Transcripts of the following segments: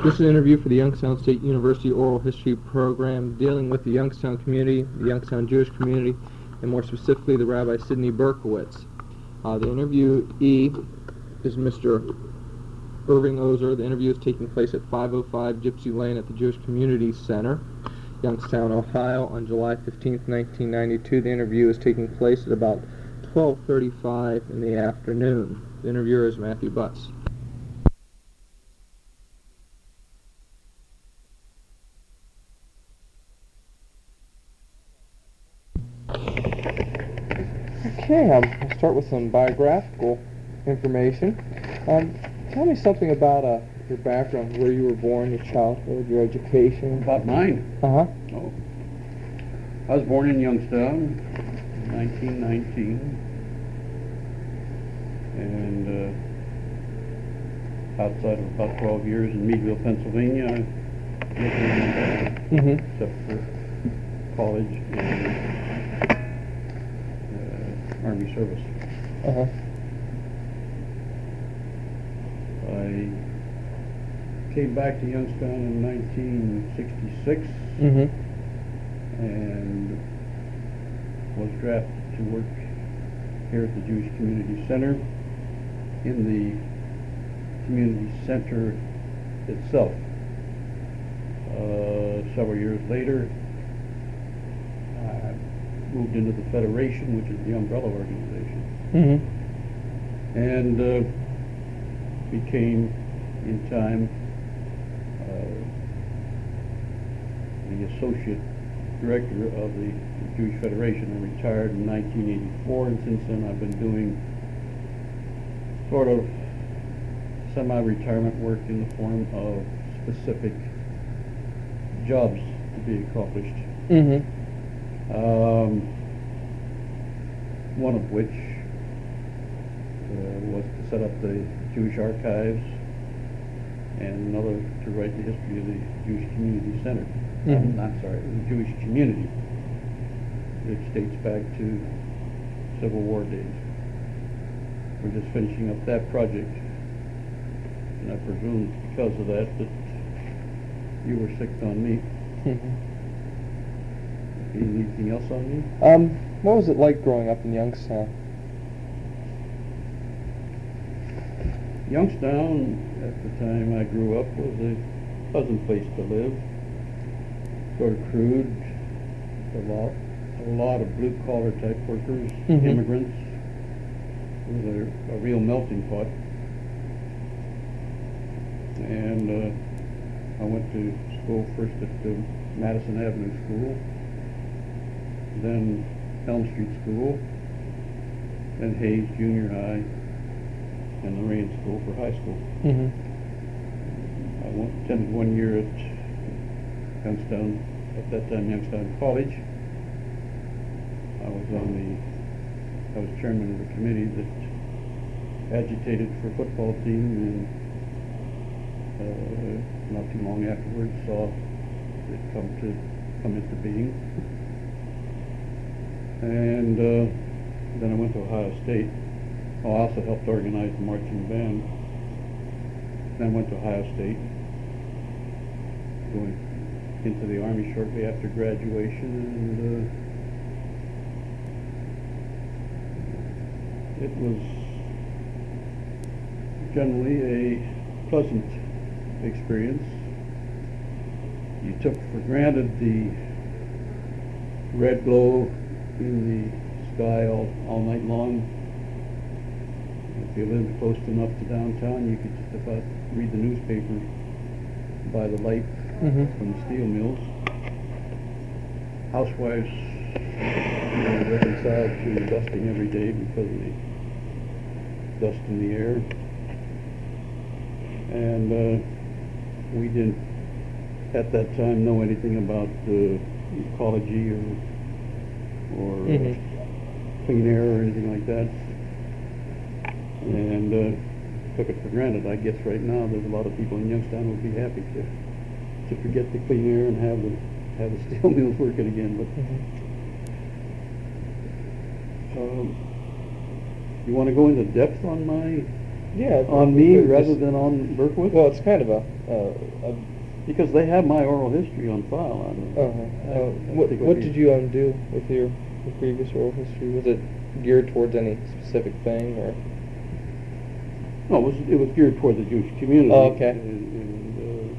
This is an interview for the Youngstown State University Oral History Program dealing with the Youngstown community, the Youngstown Jewish community, and more specifically the Rabbi Sidney Berkowitz. The interviewee is Mr. Irving Ozer. The interview is taking place at 505 Gypsy Lane at the Jewish Community Center, Youngstown, Ohio, on July 15th, 1992. The interview is taking place at about 12:35 in the afternoon. The interviewer is Matthew Butts. Okay, I'll start with some biographical information. Tell me something about your background, where you were born, your childhood, your education. About mine? Uh-huh. Oh. I was born in Youngstown in 1919, and outside of about 12 years in Meadville, Pennsylvania, I lived in except for college and Army service. Uh-huh. I came back to Youngstown in 1966 and was drafted to work here at the Jewish Community Center in the community center itself. Several years later, I moved into the Federation, which is the umbrella organization, and became, in time, the associate director of the Jewish Federation. I retired in 1984, and since then I've been doing sort of semi-retirement work in the form of specific jobs to be accomplished. One of which was to set up the Jewish Archives, and another to write the history of the Jewish Community Center. The Jewish community, which dates back to Civil War days. We're just finishing up that project, and I presume it's because of that you were sick on me. Anything else on me? What was it like growing up in Youngstown? Youngstown, at the time I grew up, was a pleasant place to live. Sort of crude, a lot of blue-collar type workers, immigrants. It was a real melting pot. And I went to school first at the Madison Avenue School, then Elm Street School, then Hayes Junior High, and Lorraine School for high school. I attended 1 year at Youngstown, at that time Youngstown College. I was chairman of the committee that agitated for a football team, and not too long afterwards saw it come into being. And then I went to Ohio State. I also helped organize the marching band. Then went to Ohio State, going into the Army shortly after graduation, and it was generally a pleasant experience. You took for granted the red glow in the sky all night long. If you lived close enough to downtown, you could just about read the newspaper by the light from the steel mills. Housewives were reconciled to dusting every day because of the dust in the air. And we didn't, at that time, know anything about ecology or clean air or anything like that. And took it for granted. I guess right now there's a lot of people in Youngstown who would be happy to forget the clean air and have the steel mills working again. But you want to go into depth on my Yeah. On me rather than on Berkowitz? Well, it's kind of a Because they have my oral history on file. what did you do with your previous oral history? Was it geared towards any specific thing, or? No, it was geared toward the Jewish community. Oh, okay. And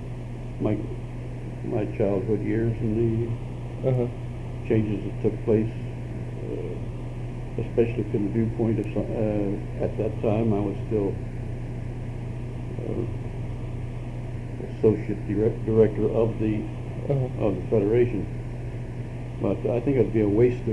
my childhood years and the changes that took place, especially from the viewpoint of at that time I was still associate director of the Federation. But I think it'd be a waste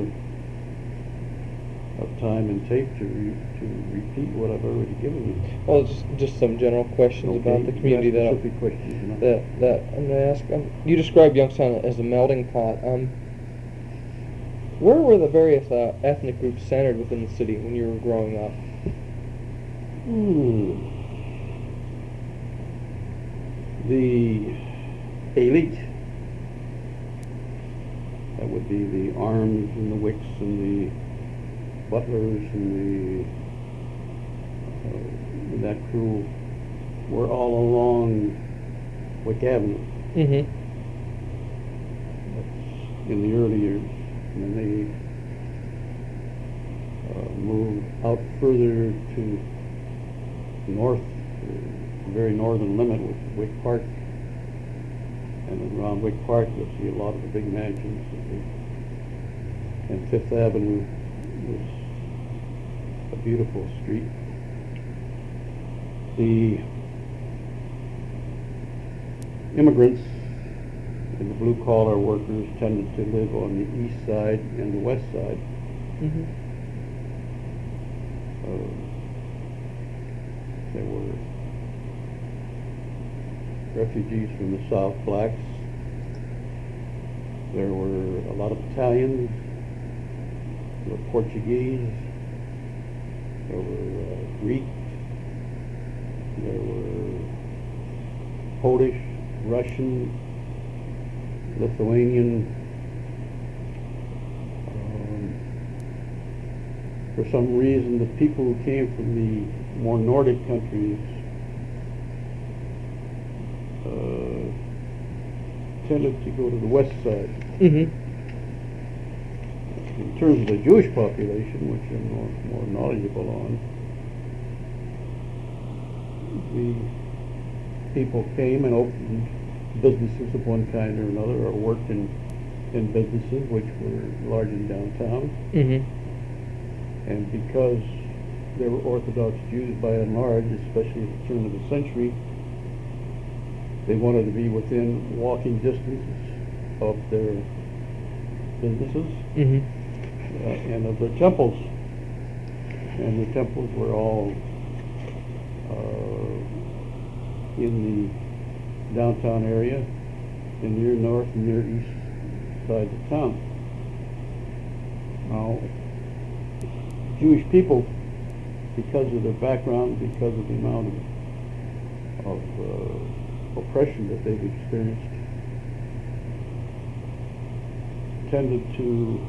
of time and tape to repeat what I've already given you. Well, just some general questions about the community specific questions, that I'm going to ask. You described Youngstown as a melting pot. Where were the various ethnic groups centered within the city when you were growing up? The elite, that would be the Arms and the Wicks and the Butlers and that crew, were all along Wick Avenue. Mm-hmm. That's in the early years. And then they moved out further to north, the very northern limit with Wick Park. And then around Wick Park you'll see a lot of the big mansions. And Fifth Avenue was a beautiful street. The immigrants and the blue-collar workers tended to live on the east side and the west side. Mm-hmm. There were refugees from the South, blacks. There were a lot of Italians. There were Portuguese. There were Greek. There were Polish, Russian, Lithuanian. For some reason, the people who came from the more Nordic countries tended to go to the west side. Mm-hmm. In terms of the Jewish population, which I'm more knowledgeable on, the people came and opened businesses of one kind or another, or worked in businesses which were largely downtown. Mm-hmm. And because they were Orthodox Jews by and large, especially at the turn of the century, they wanted to be within walking distance of their businesses. Mm-hmm. And of their temples. And the temples were all in the downtown area, and near north and near east sides of town. Now, Jewish people, because of their background, because of the amount of oppression that they've experienced, tended to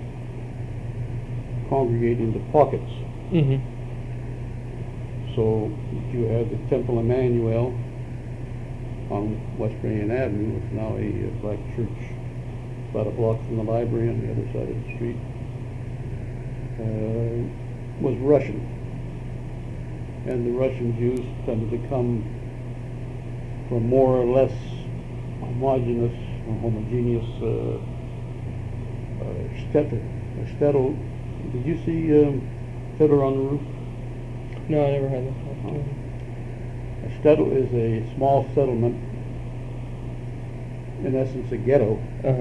congregate into pockets. Mm-hmm. So you had the Temple Emmanuel on Wesleyan Avenue, which is now a black church, about a block from the library on the other side of the street, was Russian. And the Russian Jews tended to come from more or less homogeneous shtetl. Did you see Fiddler on the Roof? No, I never had that. A shtetl is a small settlement, in essence a ghetto,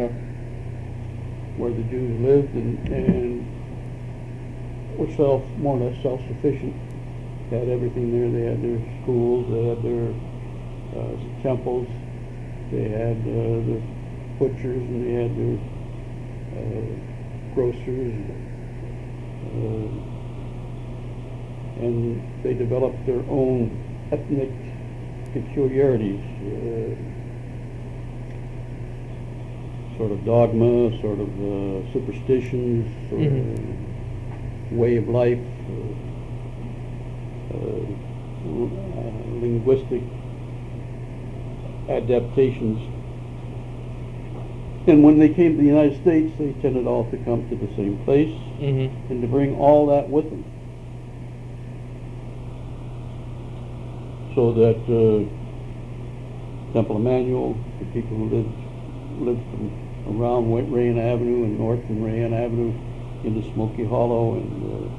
where the Jews lived and were more or less self-sufficient. They had everything there. They had their schools, they had their temples, they had their butchers, and they had their grocers, and they developed their own ethnic peculiarities, sort of dogma, sort of superstitions, sort of way of life, linguistic adaptations. And when they came to the United States, they tended all to come to the same place and to bring all that with them. So that Temple Emmanuel, the people who lived from around Rayen Avenue and north from Rayen Avenue into Smoky Hollow and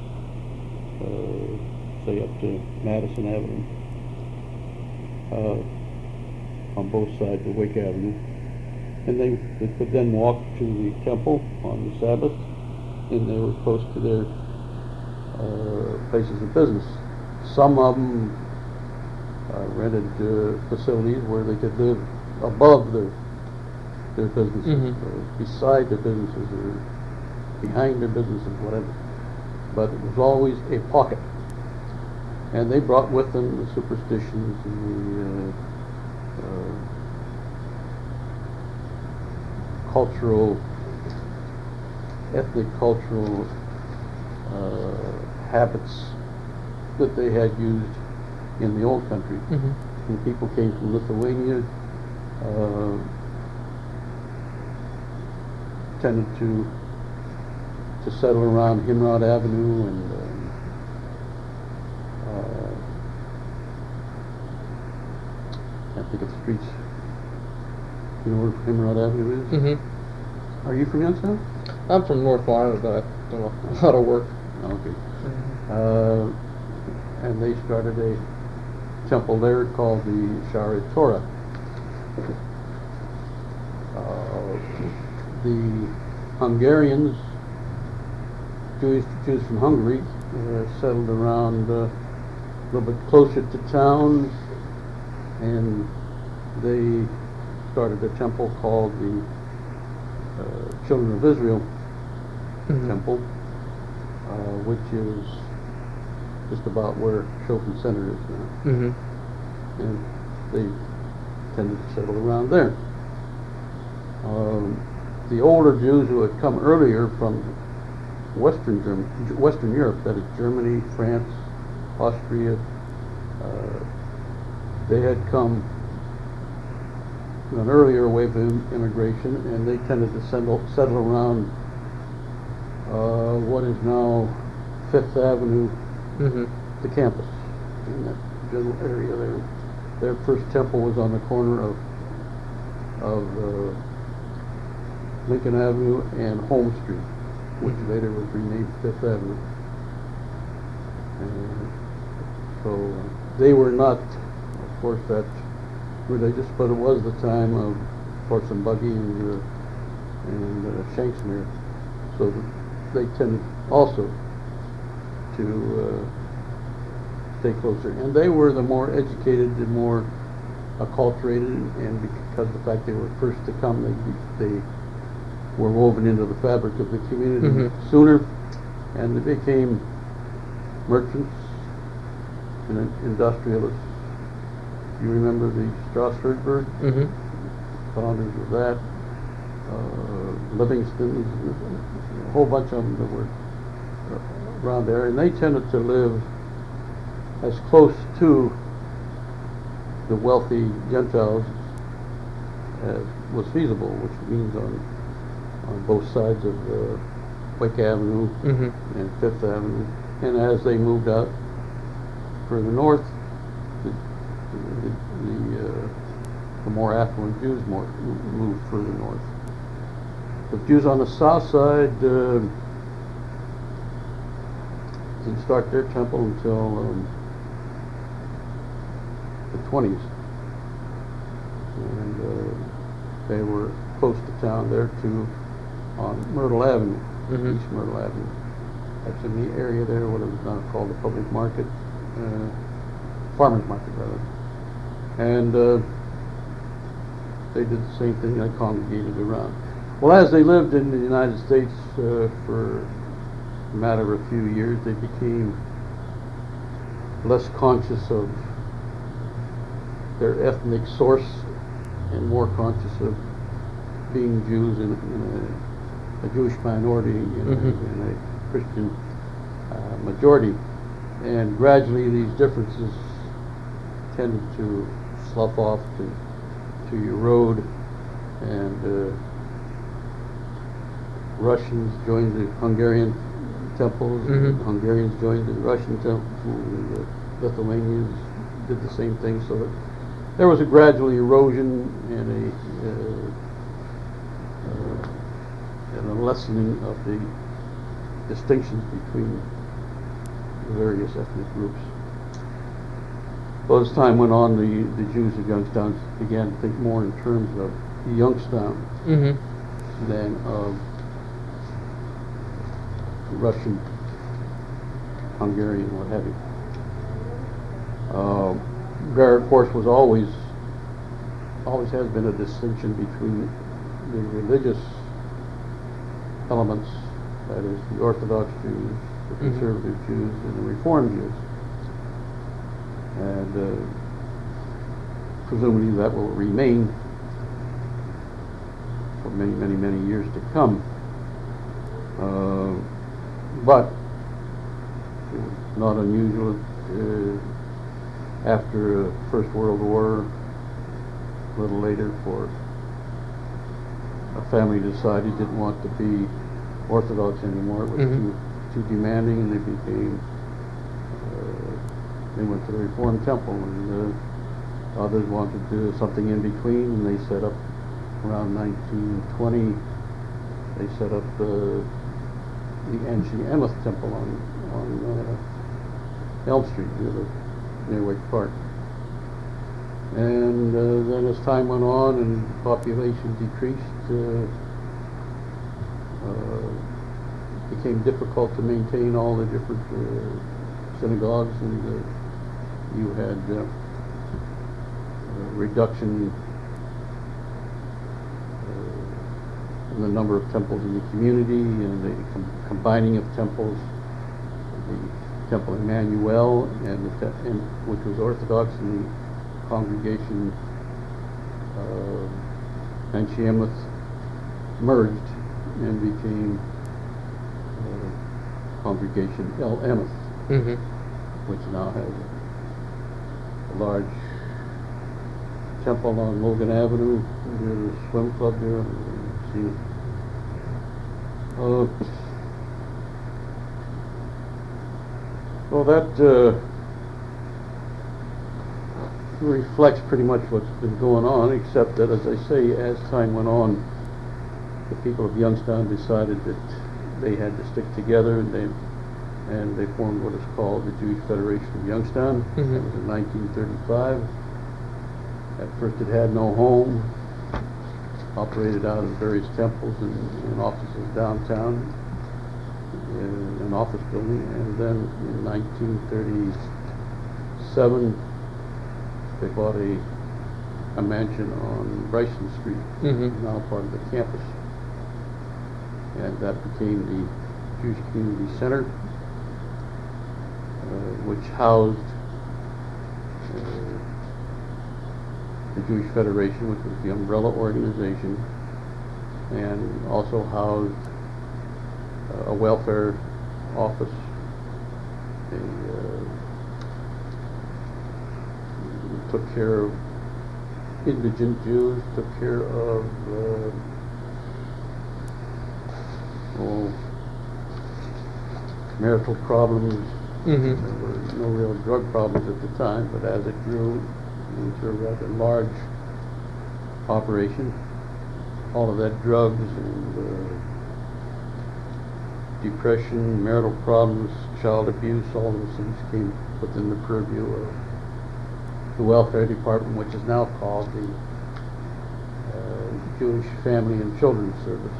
say up to Madison Avenue, on both sides of Wake Avenue. And they could then walk to the temple on the Sabbath, and they were close to their places of business. Some of them rented facilities where they could live above their businesses, or beside their businesses, or behind their businesses, whatever. But it was always a pocket. And they brought with them the superstitions and the ethnic cultural habits that they had used in the old country. When people came from Lithuania, tended to settle around Himrod Avenue and I think of the streets. You know where Himrod Avenue is? Are you from Youngstown? I'm from North Lyon, but I don't know how to work. Okay. And they started a temple there called the Shari Torah. The Hungarians, Jews from Hungary, settled around a little bit closer to town, and they started a temple called the Children of Israel Temple, which is just about where Chopin Center is now. And they tended to settle around there. The older Jews who had come earlier from Western Europe, that is Germany, France, Austria, they had come an earlier wave of immigration, and they tended to settle around what is now Fifth Avenue, the campus, in that general area there. Their first temple was on the corner of Lincoln Avenue and Holmes Street, which later was renamed Fifth Avenue. And so they were not, of course, that religious, but it was the time of horse and buggy and Shanksmere, so they tended also to stay closer. And they were the more educated, the more acculturated, and because of the fact they were first to come, they were woven into the fabric of the community sooner, and they became merchants and industrialists. You remember the Strasbourg, founders of that, Livingston, a whole bunch of them that were around there, and they tended to live as close to the wealthy Gentiles as was feasible, which means on both sides of Wake Avenue and Fifth Avenue. And as they moved out further north, the more affluent Jews moved further north. The Jews on the south side didn't start their temple until the 20s. And they were close to town there too, on Myrtle Avenue, East Myrtle Avenue. That's in the area there, what is now called the public market, farmer's market rather. And they did the same thing, they congregated around. Well, as they lived in the United States for a matter of a few years, they became less conscious of their ethnic source and more conscious of being Jews in a Jewish minority in a Christian majority. And gradually these differences tended to slough off to your road, and Russians joined the Hungarian temples, and Mhm. Hungarians joined the Russian temples, and the Lithuanians did the same thing. So that there was a gradual erosion and a lessening of the distinctions between the various ethnic groups. Well, as time went on, the Jews of Youngstown began to think more in terms of Youngstown Mhm. than of Russian, Hungarian, what have you. There, of course, was always has been a distinction between the religious elements, that is, the Orthodox Jews, the conservative Jews, and the Reform Jews. And presumably that will remain for many, many, many years to come. But it was not unusual after the First World War, a little later, for a family decided didn't want to be Orthodox anymore. It was too demanding, and they became they went to the Reformed Temple, and others wanted to do something in between, and they set up around 1920. They set up the Anchi Emeth Temple on Elm Street near Wake Park. And then as time went on and population decreased, it became difficult to maintain all the different synagogues, and you had reduction in the number of temples in the community, and the combining of temples. The Temple Emmanuel, which was Orthodox, and the congregation Anchi Emeth merged and became congregation El Emeth, which now has a large temple on Logan Avenue near the swim club there. I've seen it. Well, that reflects pretty much what's been going on, except that, as I say, as time went on, the people of Youngstown decided that they had to stick together, and they formed what is called the Jewish Federation of Youngstown. That was in 1935. At first it had no home, operated out of various temples and offices downtown, in an office building, and then in 1937 they bought a mansion on Bryson Street, now part of the campus, and that became the Jewish Community Center, which housed the Jewish Federation, which was the umbrella organization, and also housed a welfare office, took care of indigent Jews, took care of marital problems. There were no real drug problems at the time, but as it grew into a rather large operation, all of that drugs and depression, marital problems, child abuse, all those things came within the purview of the welfare department, which is now called the Jewish Family and Children's Service.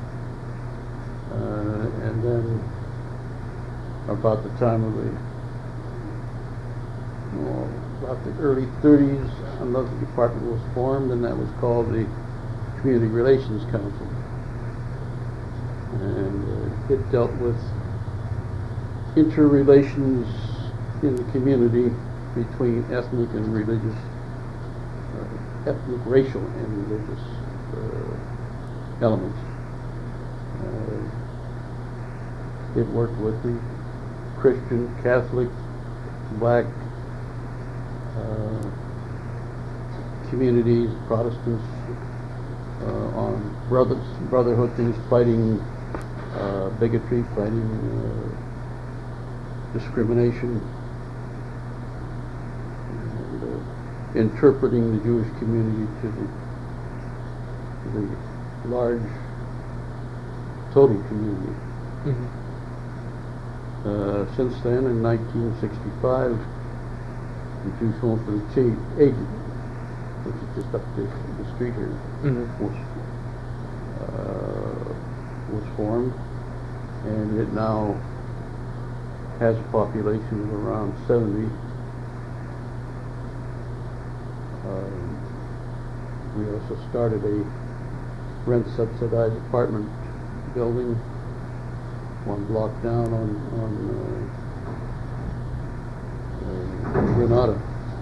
And then about the time of about the early 30s, another department was formed, and that was called the Community Relations Council. And it dealt with interrelations in the community between ethnic and religious, ethnic, racial, and religious elements. It worked with the Christian, Catholic, black, communities, Protestants, on brotherhood things, fighting bigotry, fighting discrimination, and interpreting the Jewish community to the large total community. Mm-hmm. Since then, in 1965, the Jewish Home for the Aged, which is just up the street here, Mm-hmm. was formed, and it now has a population of around 70. We also started a rent-subsidized apartment building 1 block down on Granada.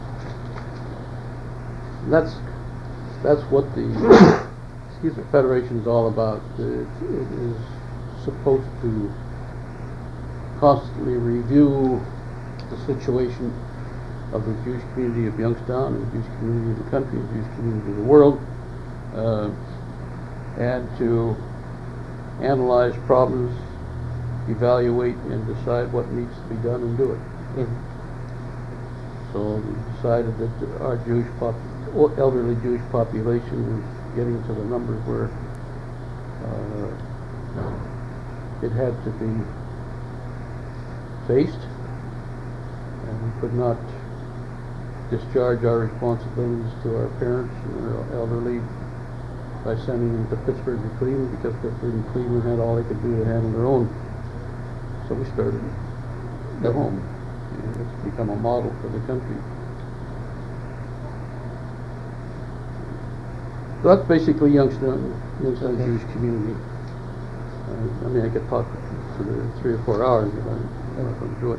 That's what the Federation is all about. It is supposed to constantly review the situation of the Jewish community of Youngstown, and the Jewish community of the country, and the Jewish community of the world, and to analyze problems, evaluate, and decide what needs to be done and do it. Mm-hmm. So we decided that our elderly Jewish population was getting to the numbers where it had to be faced, and we could not discharge our responsibilities to our parents and our elderly by sending them to Pittsburgh or Cleveland, because Pittsburgh and Cleveland had all they could do to handle their own. So we started at home. And it's become a model for the country. So that's basically Youngstown Jewish community. I mean, I could talk for 3 or 4 hours, but I'm not going to do it.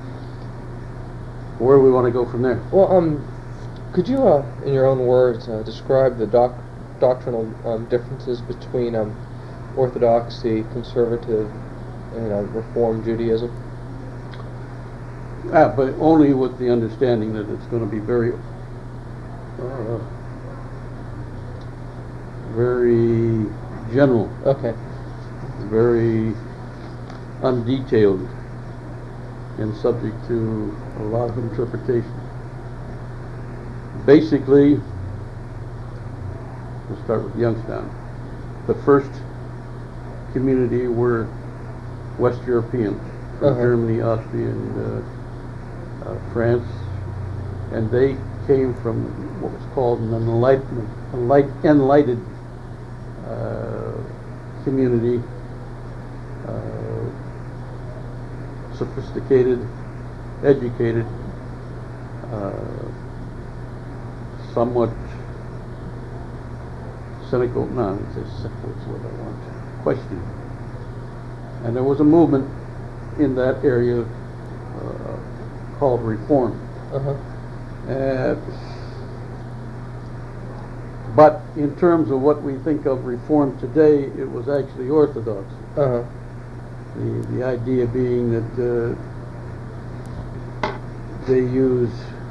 Where do we want to go from there? Well, could you, in your own words, describe the doctrinal differences between Orthodoxy, conservative, and Reform Judaism? But only with the understanding that it's going to be very general. Okay. Very undetailed and subject to a lot of interpretation. Basically, we'll start with Youngstown. The first community were West Europeans from Germany, Austria, and France, and they came from what was called an enlightened community, sophisticated, educated, somewhat cynical, no, it's what I want, questioning. And there was a movement in that area called Reform. But in terms of what we think of Reform today, it was actually Orthodoxy. The idea being that they use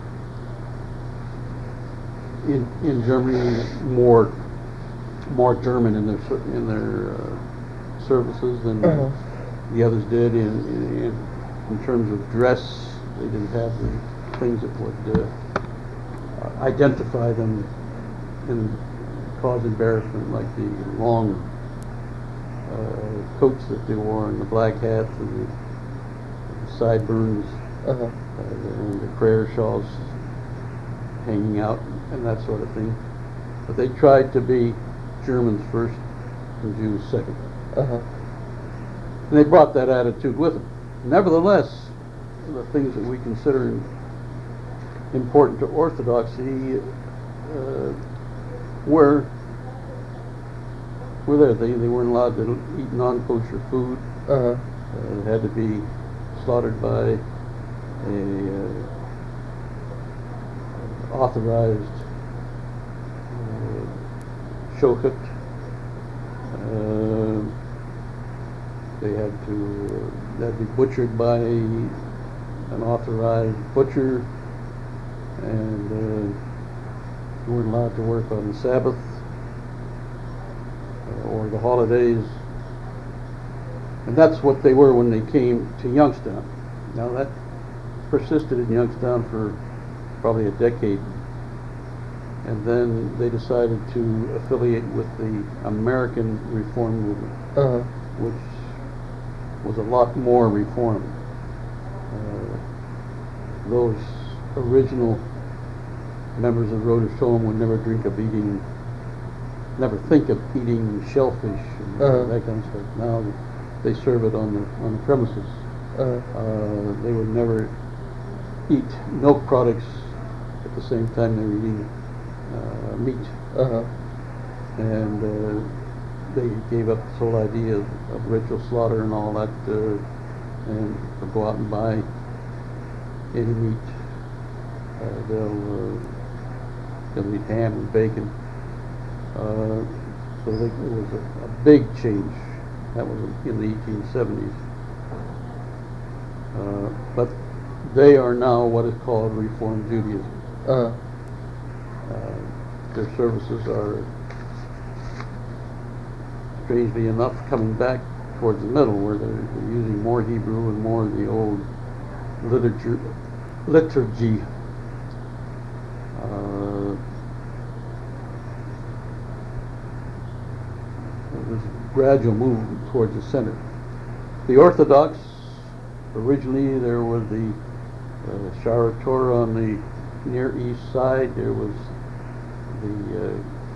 in Germany more German in their services than the others did. In terms of dress, they didn't have the things that would identify them and cause embarrassment, like the long coats that they wore, and the black hats, and the sideburns, and the prayer shawls hanging out, and that sort of thing. But they tried to be Germans first and Jews second. And they brought that attitude with them. Nevertheless, the things that we consider important to Orthodoxy were there. They weren't allowed to eat non-kosher food. It had to be slaughtered by a authorized shochet. They had to be butchered by an authorized butcher. and you weren't allowed to work on the Sabbath or the holidays. And that's what they were when they came to Youngstown. Now that persisted in Youngstown for probably a decade. And then they decided to affiliate with the American Reform Movement, which was a lot more reform. Those original members of Rotary Shalom would never never think of eating shellfish and that kind of stuff. Now they serve it on the premises. They would never eat milk products at the same time they were eating meat. And they gave up this whole idea of ritual slaughter and all that, and they'll go out and buy any meat. They'll eat ham and bacon. So it was a big change. That was in the 1870s. But they are now what is called Reform Judaism. Their services are, strangely enough, coming back towards the middle, where they're using more Hebrew and more of the old liturgy. There's a gradual move towards the center. The Orthodox, originally there was the Shara Torah on the Near East side. There was the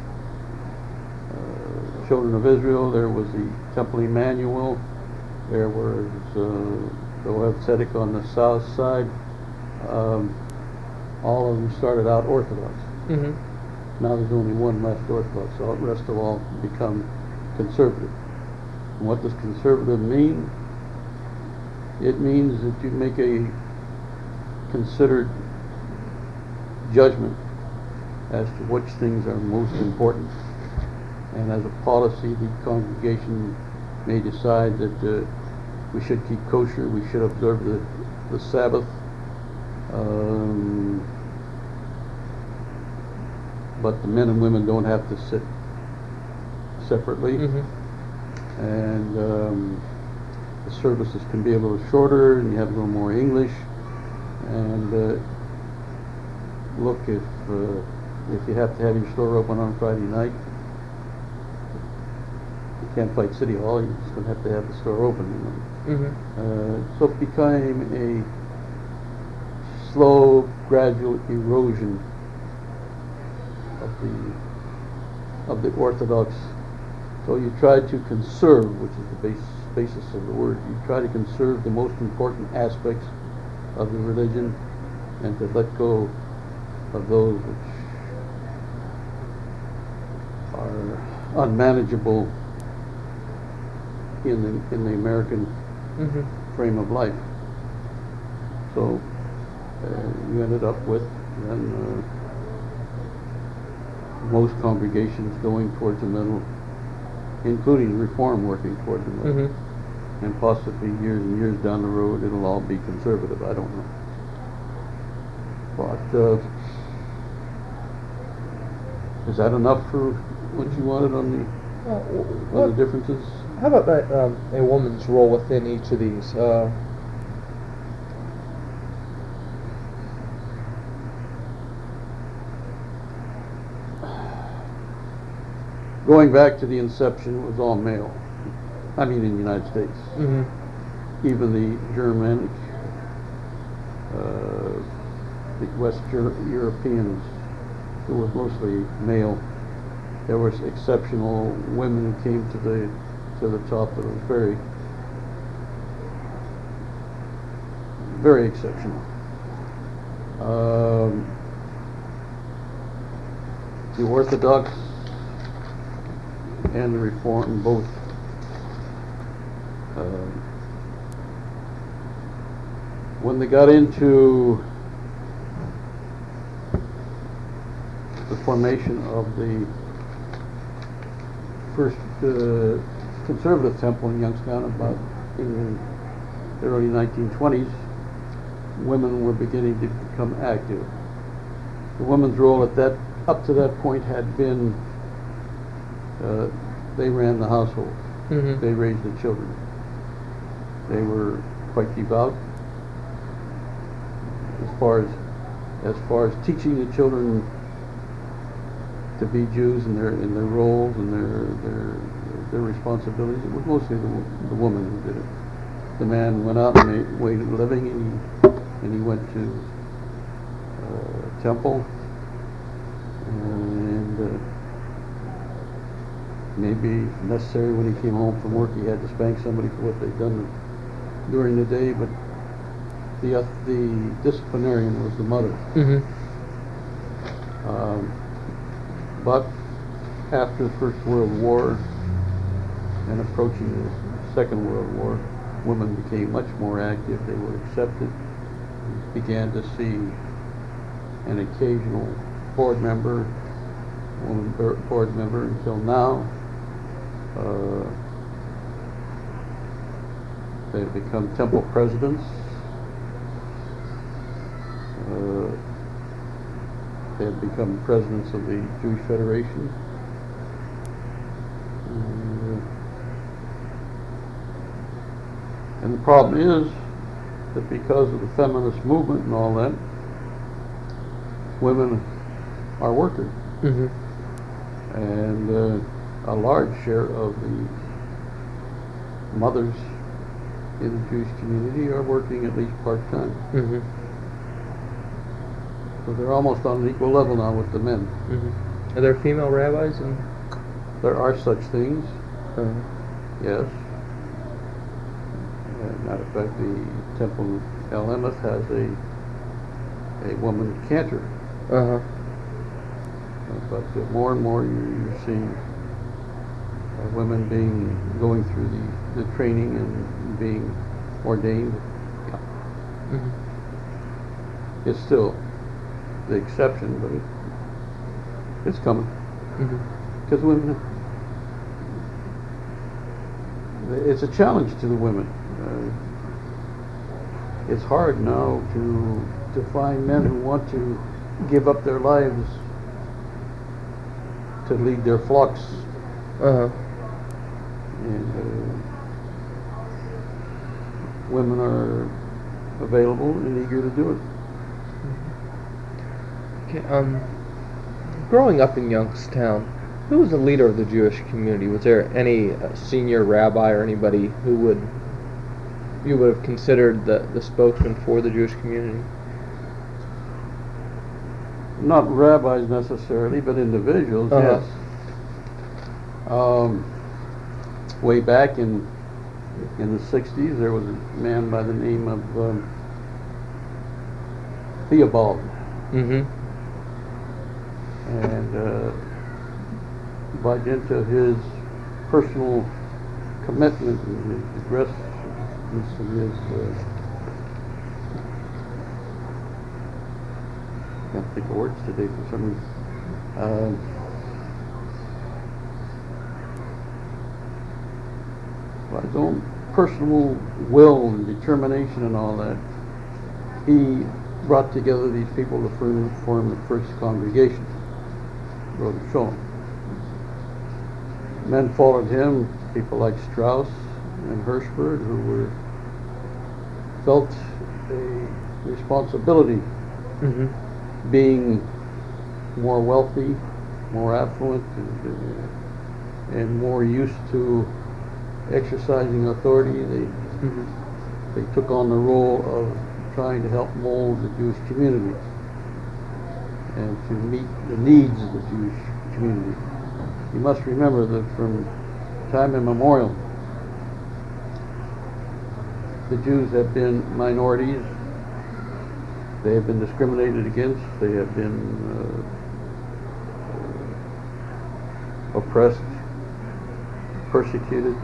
Children of Israel. There was the Temple Emmanuel. There was the Ohev Tzedek on the south side. All of them started out Orthodox. Now there's only one left Orthodox. All the rest have all become conservative. And what does conservative mean? It means that you make a considered judgment as to which things are most important. And as a policy, the congregation may decide that we should keep kosher, we should observe the Sabbath, but the men and women don't have to sit separately. And the services can be a little shorter, and you have a little more English. And look, if you have to have your store open on Friday night, you can't fight City Hall. You're just going to have the store open. You know? So it became a slow, gradual erosion of the Orthodox. So you try to conserve, which is the basis of the word. You try to conserve the most important aspects of the religion, and to let go of those which are unmanageable in the American frame of life. So you ended up with then most congregations going towards the middle, including Reform working towards the middle. And possibly years and years down the road it'll all be conservative. I don't know. But is that enough for what you wanted on the differences? How about a woman's role within each of these? Going back to the inception, it was all male. I mean, in the United States. Even the Germanic, the West Europeans, who were mostly male. There were exceptional women who came to the top, but it was very, very exceptional. The Orthodox and the Reform both when they got into the formation of the first conservative temple in Youngstown, about in the early 1920s, women were beginning to become active. The woman's role up to that point had been, they ran the household. Mm-hmm. They raised the children. They were quite devout as far as teaching the children to be Jews in their roles and their responsibilities. It was mostly the woman who did it. The man went out and made way of living, and he went to temple, and maybe if necessary when he came home from work, he had to spank somebody for what they'd done during the day. But the disciplinarian was the mother. Mm-hmm. But after the First World War and approaching the Second World War, women became much more active. They were accepted. We began to see an occasional board member, woman board member, until now. They've become temple presidents. They have become presidents of the Jewish Federation. And the problem is that because of the feminist movement and all that, women are workers. Mm-hmm. And a large share of the mothers in the Jewish community are working at least part-time. Mm-hmm. So they're almost on an equal level now with the men. Mm-hmm. Are there female rabbis? There are such things, Uh-huh. yes. Matter of fact, the Temple El Emet has a woman cantor. Uh-huh. But more and more you're seeing women going through the training and being ordained. Mm-hmm. It's still the exception, but it's coming. Because women, it's a challenge to the women. It's hard now to find men who want to give up their lives to lead their flocks. Uh-huh. And women are available and eager to do it. Okay, growing up in Youngstown, who was the leader of the Jewish community? Was there any senior rabbi or anybody who you would have considered the spokesman for the Jewish community? Not rabbis necessarily, but individuals, Uh-huh. yes. Way back in the 60s, there was a man by the name of Theobald. Mm-hmm. And by dint of his personal commitment and his aggressiveness and his I can't think of words today for some reason. By his own personal will and determination and all that, he brought together these people to form the first congregation, Brother Shalom. Men followed him, people like Strauss and Hirschberg, who felt a responsibility, Mm-hmm. being more wealthy, more affluent, and more used to exercising authority. They took on the role of trying to help mold the Jewish community and to meet the needs of the Jewish community. You must remember that from time immemorial, the Jews have been minorities. They have been discriminated against. They have been oppressed, persecuted,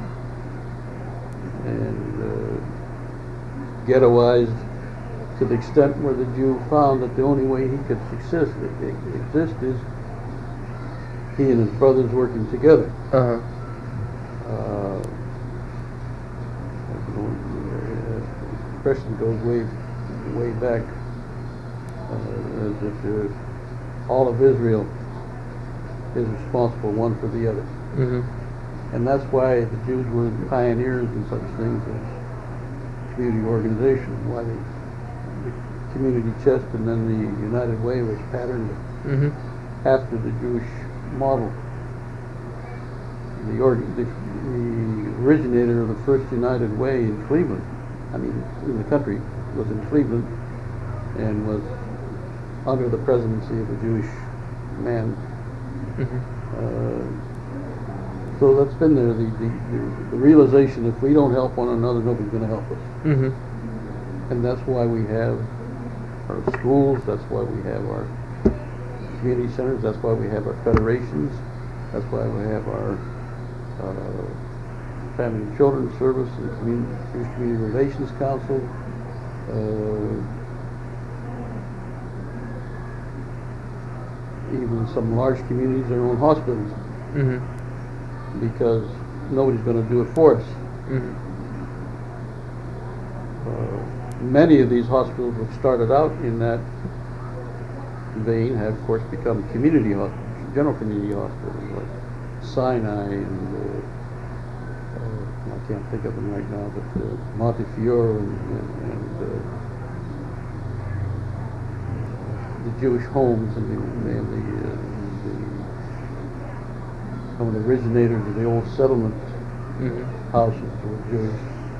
and ghettoized to the extent where the Jew found that the only way he could exist is he and his brothers working together. Uh-huh. The question goes way back, as if all of Israel is responsible one for the other. Mhm. And that's why the Jews were pioneers in such things as community organization, why the community chest and then the United Way was patterned Mhm. after the Jewish model. The originator of the first United Way in Cleveland, I mean in the country, was in Cleveland and was under the presidency of a Jewish man. Mhm. So that's been there, the realization if we don't help one another, nobody's going to help us. Mhm. And that's why we have our schools, that's why we have our community centers, that's why we have our federations, that's why we have our Family and Children's Service and Jewish Community Relations Council. Even some large communities, their own hospitals, Mhm. because nobody's going to do it for us. Mhm. Many of these hospitals which started out in that vein have, of course, become community hospitals, general community hospitals, like Sinai and I can't think of them right now, but Montefiore and the Jewish homes and some of the originators of the old settlement Mhm. houses were Jewish.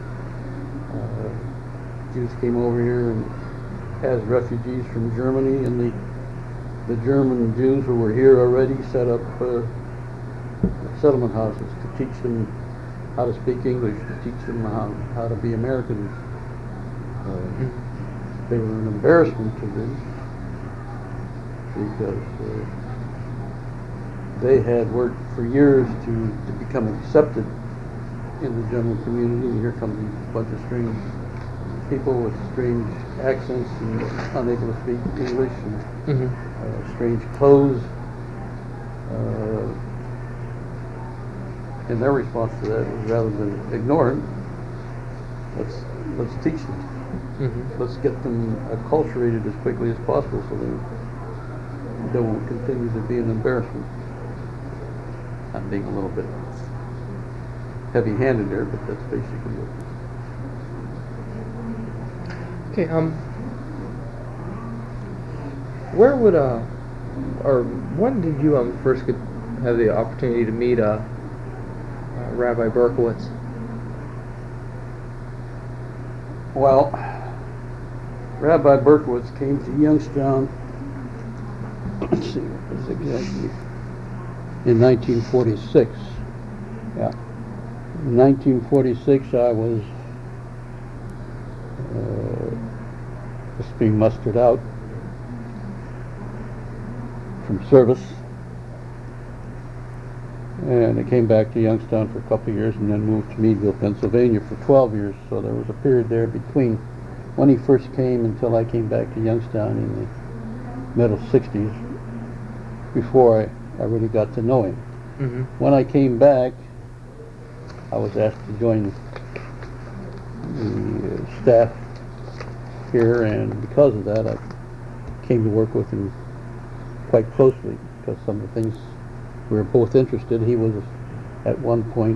Jews came over here and as refugees from Germany, and the German Jews who were here already set up settlement houses to teach them how to speak English, to teach them how to be Americans. They were an embarrassment to them because they had worked for years to become accepted in the general community, and here comes a bunch of strange people with strange accents and unable to speak English and Mhm. strange clothes. And their response to that was, rather than ignore it, let's teach them. Mhm. Let's get them acculturated as quickly as possible so they won't continue to be an embarrassment. I'm being a little bit heavy-handed there, but that's basically it. Okay. Where would or when did you first have the opportunity to meet Rabbi Berkowitz? Well, Rabbi Berkowitz came to Youngstown, let's see, what was exactly, in 1946. Yeah. In 1946, I was just being mustered out from service. And I came back to Youngstown for a couple of years and then moved to Meadville, Pennsylvania for 12 years. So there was a period there between when he first came until I came back to Youngstown in the middle 60s before I really got to know him. Mm-hmm. When I came back, I was asked to join the staff here, and because of that, I came to work with him quite closely because some of the things we were both interested. He was, at one point,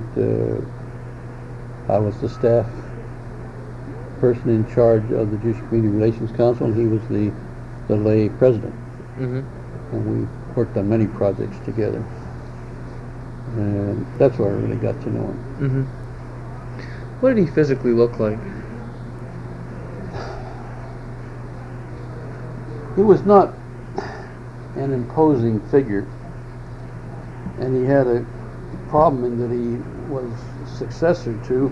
I was the staff person in charge of the Jewish Community Relations Council, and he was the lay president. Mm-hmm. And we worked on many projects together. And that's where I really got to know him. Mm-hmm. What did he physically look like? He was not an imposing figure, and he had a problem in that he was successor to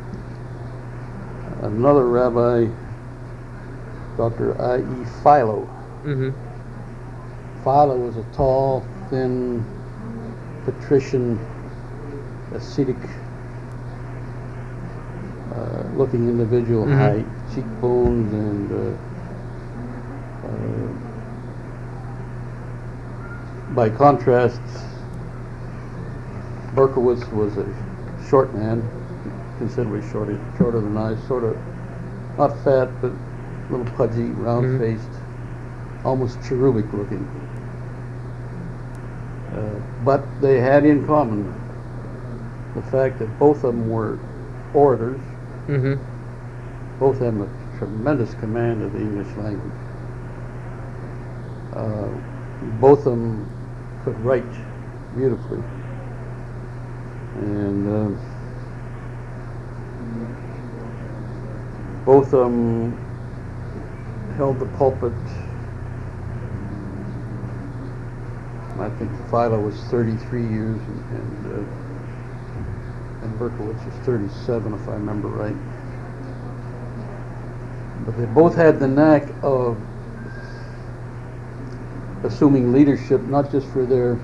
another rabbi, Dr. I.E. Philo. Mm-hmm. Philo was a tall, thin, patrician, ascetic looking individual, Mm-hmm. high cheekbones, and by contrast, Berkowitz was a short man, considerably shorter than I, sort of not fat, but a little pudgy, round-faced, almost cherubic looking. But they had in common the fact that both of them were orators. Mm-hmm. Both had a tremendous command of the English language. Both of them could write beautifully. And both of them held the pulpit. I think Philo was 33 years and Berkowitz was 37, if I remember right. But they both had the knack of assuming leadership, not just for their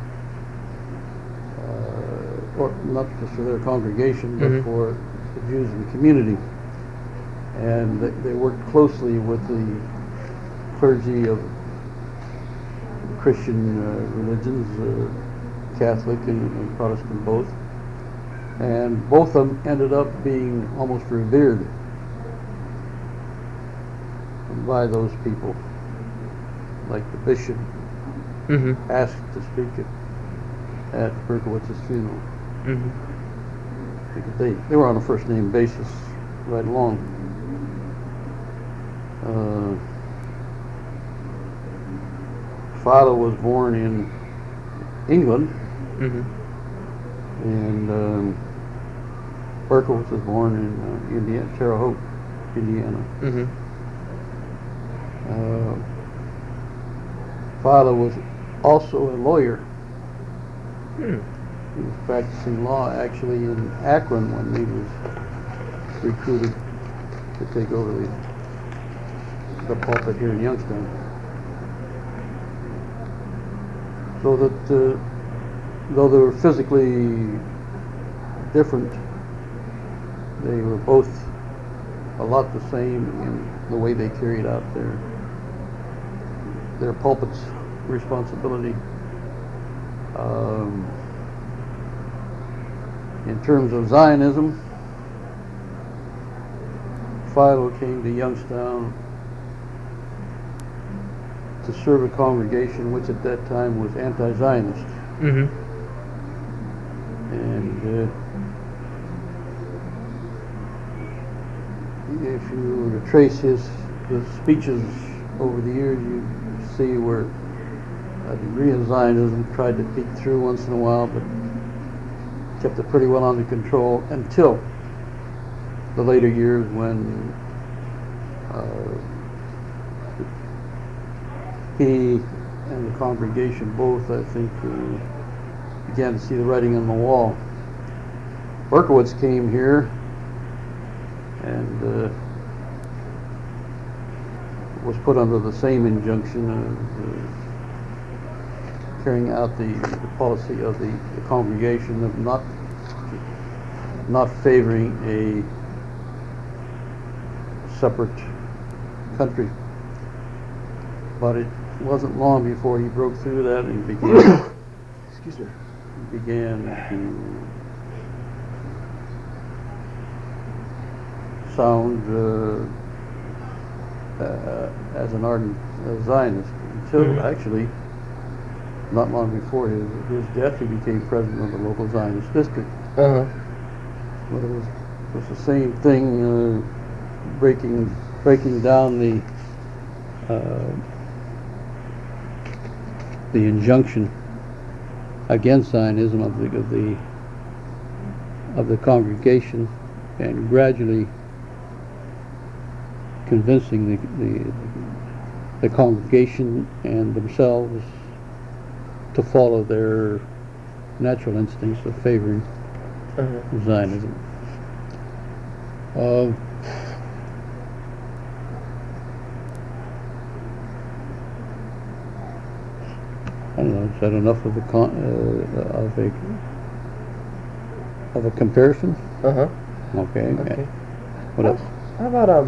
congregation, but for the Jews in the community. And they worked closely with the clergy of Christian religions, Catholic and Protestant both. And both of them ended up being almost revered by those people. Like the bishop asked to speak at Berkowitz's funeral. Because they were on a first name basis right along. Philo was born in England, and Berkowitz was born in Indiana, Terre Haute, Indiana. Philo was also a lawyer. He was practicing law actually in Akron when he was recruited to take over the pulpit here in Youngstown. So that though they were physically different, they were both a lot the same in the way they carried out their pulpit's responsibility. In terms of Zionism, Philo came to Youngstown to serve a congregation which at that time was anti-Zionist. And if you were to trace his speeches over the years, you see where a degree of Zionism tried to peek through once in a while, but kept it pretty well under control until the later years when he and the congregation both, I think, began to see the writing on the wall. Berkowitz came here and was put under the same injunction of carrying out the policy of the congregation of not favoring a separate country. But it wasn't long before he broke through that and began to sound as an ardent Zionist until actually not long before his death he became president of the local Zionist district. But it was the same thing, breaking down the injunction against Zionism of the congregation, and gradually convincing the congregation and themselves to follow their natural instincts of favoring Zionism. I don't know. Is that enough of a comparison? Okay. What else? How about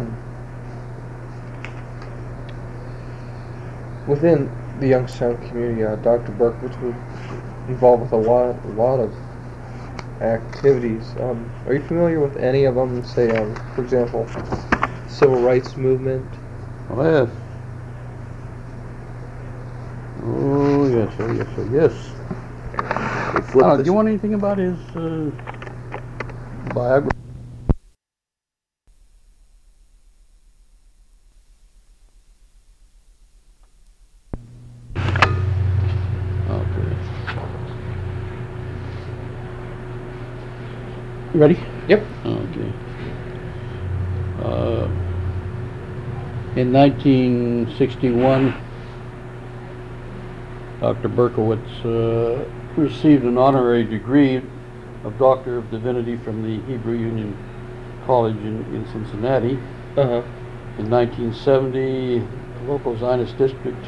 within the Youngstown community, Dr. Berkowitz was involved with a lot of activities. Are you familiar with any of them? Say, for example, civil rights movement. Oh yes. Oh yes. They flipped Do this. you want anything about his biography? Okay. You ready? Yep. Okay. In 1961, Dr. Berkowitz received an honorary degree of Doctor of Divinity from the Hebrew Union College in Cincinnati. Uh-huh. In 1970, the local Zionist district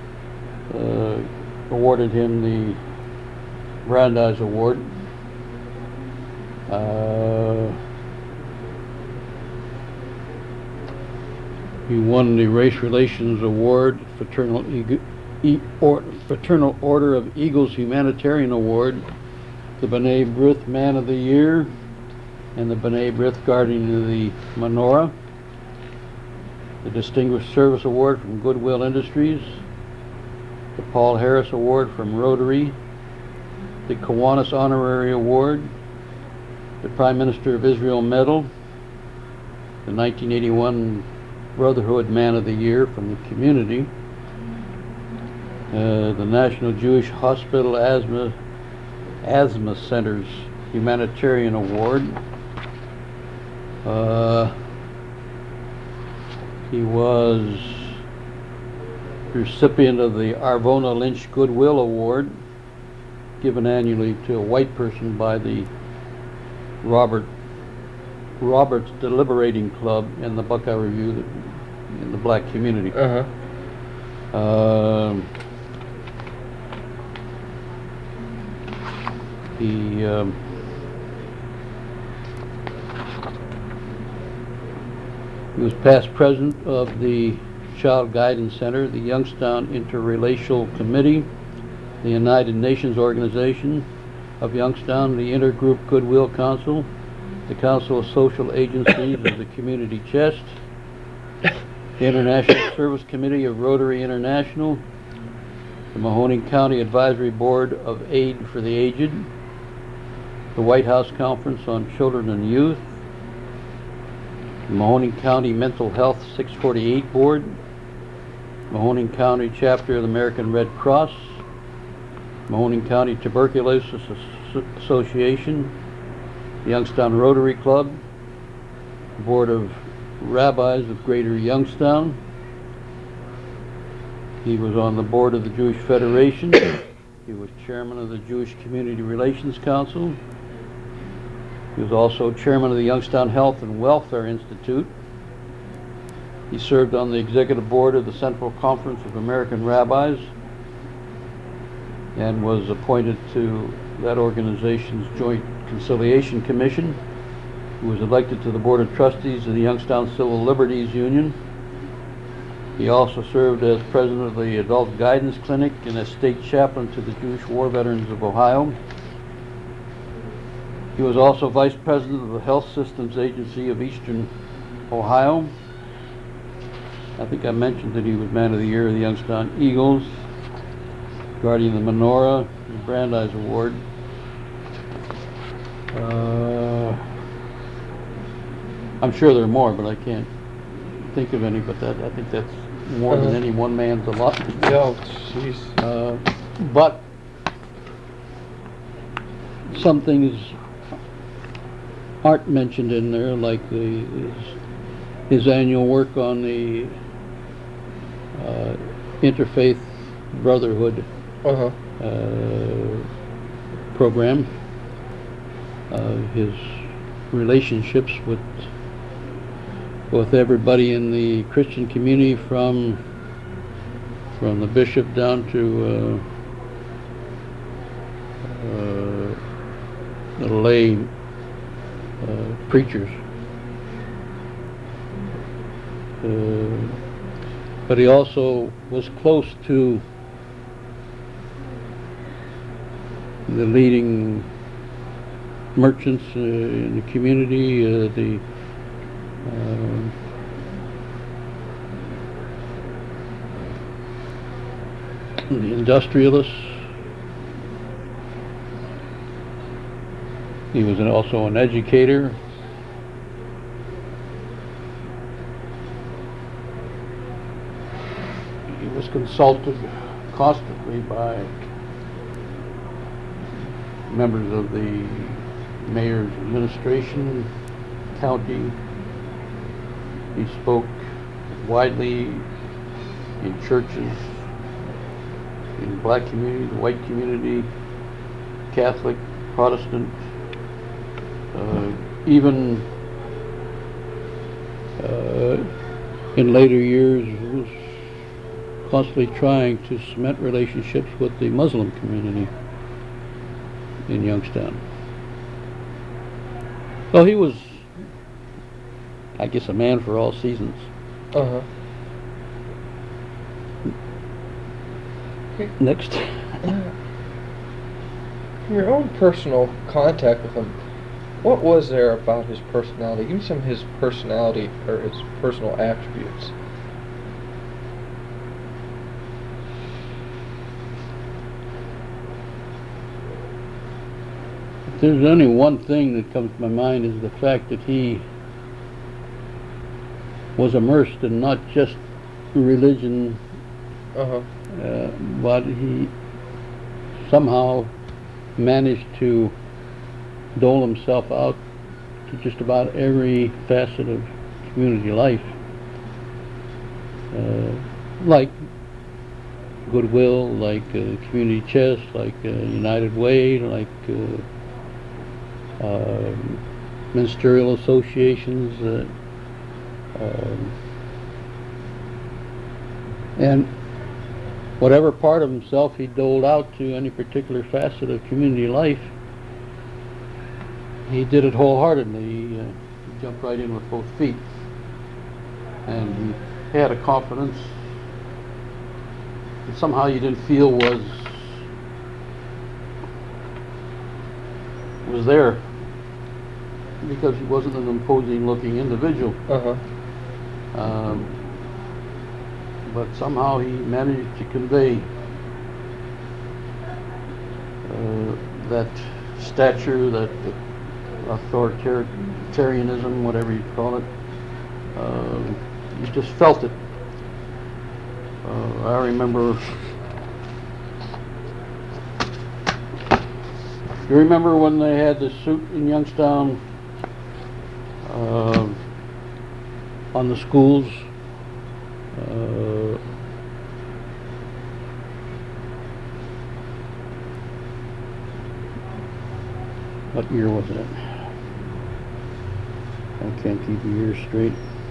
awarded him the Brandeis Award. He won the Race Relations Award, Fraternal Order of Eagles Humanitarian Award, the B'nai B'rith Man of the Year, and the B'nai B'rith Guardian of the Menorah, the Distinguished Service Award from Goodwill Industries, the Paul Harris Award from Rotary, the Kiwanis Honorary Award, the Prime Minister of Israel Medal, the 1981 Brotherhood Man of the Year from the community, the National Jewish Hospital Asthma Center's Humanitarian Award. He was recipient of the Arvona Lynch Goodwill Award, given annually to a white person by the Roberts Deliberating Club and the Buckeye Review in the black community. Uh-huh. He was past president of the Child Guidance Center, the Youngstown Interracial Committee, the United Nations Organization of Youngstown, the Intergroup Goodwill Council, the Council of Social Agencies of the Community Chest, the International Service Committee of Rotary International, the Mahoning County Advisory Board of Aid for the Aged, the White House Conference on Children and Youth, the Mahoning County Mental Health 648 Board, Mahoning County Chapter of the American Red Cross, Mahoning County Tuberculosis Association, the Youngstown Rotary Club, Board of Rabbis of Greater Youngstown. He was on the board of the Jewish Federation. He was chairman of the Jewish Community Relations Council. He was also chairman of the Youngstown Health and Welfare Institute. He served on the executive board of the Central Conference of American Rabbis and was appointed to that organization's Joint Conciliation Commission. He was elected to the Board of Trustees of the Youngstown Civil Liberties Union. He also served as president of the Adult Guidance Clinic and as state chaplain to the Jewish War Veterans of Ohio. He was also vice president of the Health Systems Agency of Eastern Ohio. I think I mentioned that he was Man of the Year of the Youngstown Eagles, Guardian of the Menorah, the Brandeis Award. I'm sure there are more, but I can't think of any, but I think that's more than any one man's allotment. Oh, jeez. But some things aren't mentioned in there, like his annual work on the Interfaith Brotherhood Uh-huh. program, his relationships with everybody in the Christian community, from the bishop down to the lay preachers. But he also was close to the leading merchants in the community, the industrialists. He was also an educator. He was consulted constantly by members of the mayor's administration, county. He spoke widely in churches, in black community, the white community, Catholic, Protestant, even in later years was constantly trying to cement relationships with the Muslim community in Youngstown. So he was, I guess, a man for all seasons. Uh-huh. Next. From your own personal contact with him, what was there about his personality? Give me some of his personality or his personal attributes. If there's only one thing that comes to my mind is the fact that he was immersed in not just religion, Uh-huh. but he somehow managed to dole himself out to just about every facet of community life, like Goodwill, like Community Chest, like United Way, like ministerial associations, and whatever part of himself he doled out to any particular facet of community life, he did it wholeheartedly. He jumped right in with both feet, and he had a confidence that somehow you didn't feel was there, because he wasn't an imposing looking individual. Uh-huh. But somehow he managed to convey that stature, that authoritarianism, whatever you call it. You just felt it. I remember. You remember when they had the suit in Youngstown on the schools? What year was it? I can't keep the years straight.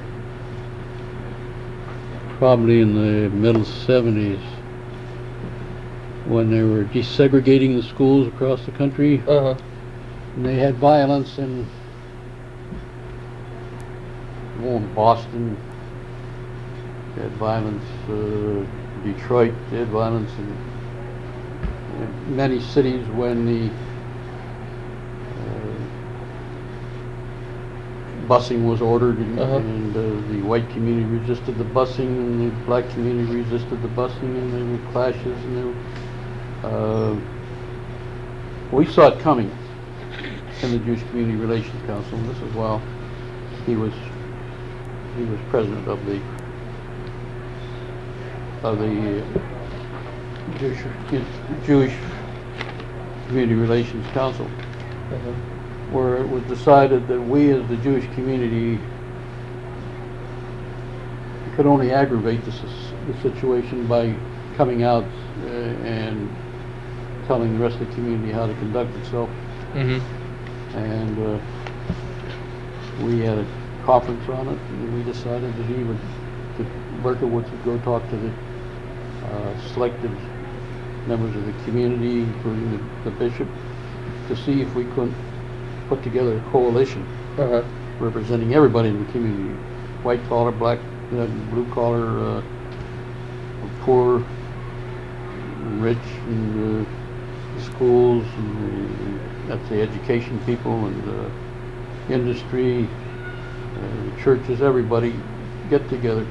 Probably in the middle 70s, when they were desegregating the schools across the country. Uh-huh. And they had violence in Boston, they had violence Detroit, they had violence in many cities when the busing was ordered, and, Uh-huh. and the white community resisted the busing, and the black community resisted the busing, and there were clashes, and there were, we saw it coming in the Jewish Community Relations Council, and this is while he was president of the Jewish Community Relations Council, Uh-huh. where it was decided that we as the Jewish community could only aggravate the situation by coming out and telling the rest of the community how to conduct itself. Mm-hmm. And we had a conference on it, and we decided that Berkowitz would go talk to the selected members of the community, including the bishop, to see if we couldn't put together a coalition Uh-huh. representing everybody in the community, white collar, black, blue collar, poor, rich, and schools, and that's the education people, and industry, churches, everybody get together.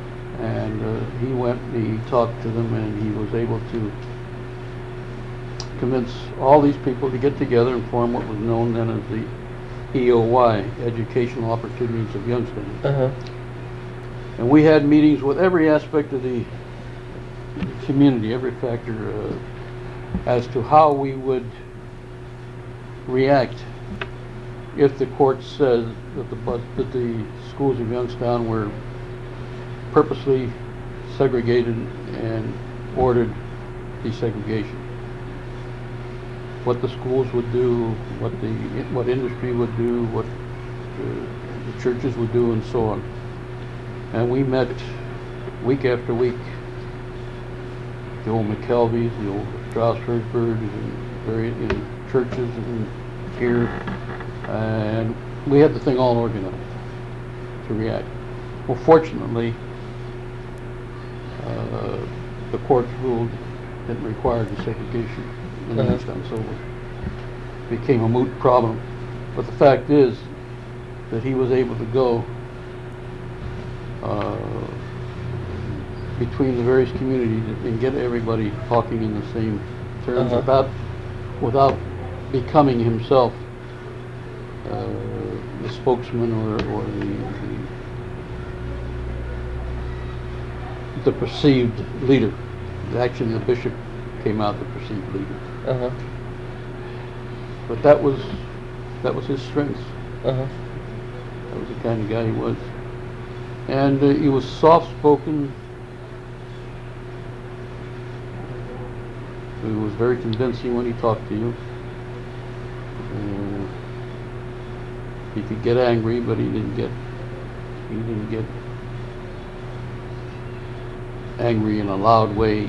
And he went, he talked to them, and he was able to convince all these people to get together and form what was known then as the EOY, Educational Opportunities of Youngstown. Uh-huh. And we had meetings with every aspect of the community, every factor, as to how we would react if the court said that the schools of Youngstown were purposely segregated and ordered desegregation. What the schools would do, what industry would do, what the churches would do, and so on. And we met week after week. The old McKelveys, the old Strauss Hertzberg, in churches and here, and we had the thing all organized to react. Well, fortunately, the courts ruled didn't require desegregation in Youngstown, so it became a moot problem. But the fact is that he was able to go between the various communities and get everybody talking in the same terms without becoming himself the spokesman or the perceived leader. Actually, the bishop came out the perceived leader. Uh-huh. But that was his strength. Uh-huh. That was the kind of guy he was. And he was soft-spoken. He was very convincing when he talked to you. He could get angry, but he didn't get angry in a loud way.